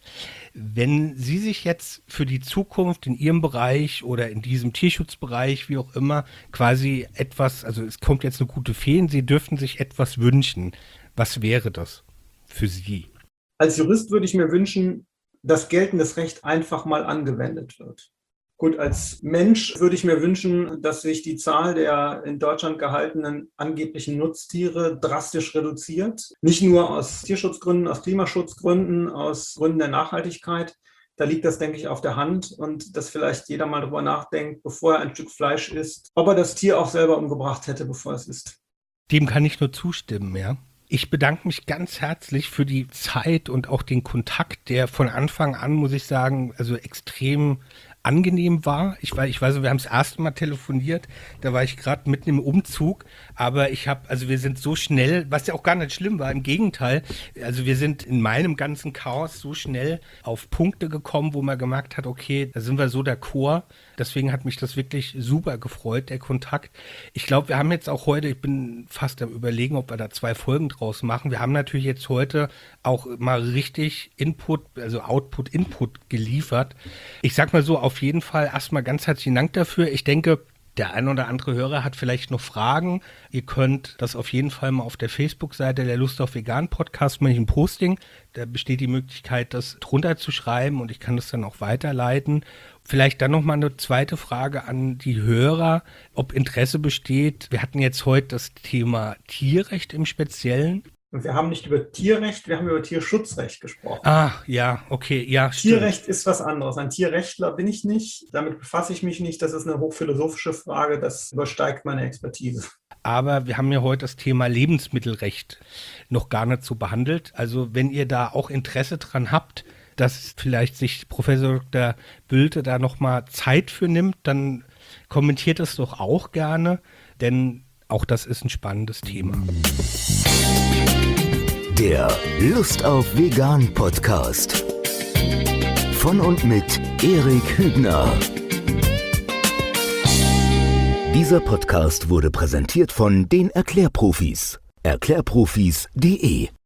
Wenn Sie sich jetzt für die Zukunft in Ihrem Bereich oder in diesem Tierschutzbereich, wie auch immer, quasi etwas, also es kommt jetzt eine gute Fee und Sie dürften sich etwas wünschen, was wäre das für Sie? Als Jurist würde ich mir wünschen, dass geltendes Recht einfach mal angewendet wird. Gut, als Mensch würde ich mir wünschen, dass sich die Zahl der in Deutschland gehaltenen angeblichen Nutztiere drastisch reduziert. Nicht nur aus Tierschutzgründen, aus Klimaschutzgründen, aus Gründen der Nachhaltigkeit. Da liegt das, denke ich, auf der Hand und dass vielleicht jeder mal drüber nachdenkt, bevor er ein Stück Fleisch isst, ob er das Tier auch selber umgebracht hätte, bevor es isst. Dem kann ich nur zustimmen, ja. Ich bedanke mich ganz herzlich für die Zeit und auch den Kontakt, der von Anfang an, muss ich sagen, also extrem angenehm war. Ich war, ich weiß, wir haben das erste Mal telefoniert, da war ich gerade mitten im Umzug, aber ich habe, also wir sind so schnell, was ja auch gar nicht schlimm war, im Gegenteil, also wir sind in meinem ganzen Chaos so schnell auf Punkte gekommen, wo man gemerkt hat, okay, da sind wir so d'accord. Deswegen hat mich das wirklich super gefreut, der Kontakt. Ich glaube, wir haben jetzt auch heute, ich bin fast am Überlegen, ob wir da zwei Folgen draus machen. Wir haben natürlich jetzt heute auch mal richtig Input, also Output, Input geliefert. Ich sag mal so, auf jeden Fall erstmal ganz herzlichen Dank dafür. Ich denke, der ein oder andere Hörer hat vielleicht noch Fragen. Ihr könnt das auf jeden Fall mal auf der Facebook-Seite der Lust auf Vegan Podcast mal ein Posting. Da besteht die Möglichkeit, das drunter zu schreiben und ich kann das dann auch weiterleiten. Vielleicht dann noch mal eine zweite Frage an die Hörer, ob Interesse besteht. Wir hatten jetzt heute das Thema Tierrecht im Speziellen. Und wir haben nicht über Tierrecht, wir haben über Tierschutzrecht gesprochen. Ah, ja, okay, ja, Tierrecht stimmt. ist was anderes. Ein Tierrechtler bin ich nicht. Damit befasse ich mich nicht. Das ist eine hochphilosophische Frage. Das übersteigt meine Expertise. Aber wir haben ja heute das Thema Lebensmittelrecht noch gar nicht so behandelt. Also wenn ihr da auch Interesse dran habt, dass vielleicht sich Professor Doktor Bülte da nochmal Zeit für nimmt, dann kommentiert es doch auch gerne, denn auch das ist ein spannendes Thema. Der Lust auf Vegan Podcast. Von und mit Erik Hübner. Dieser Podcast wurde präsentiert von den Erklärprofis. Erklärprofis punkt de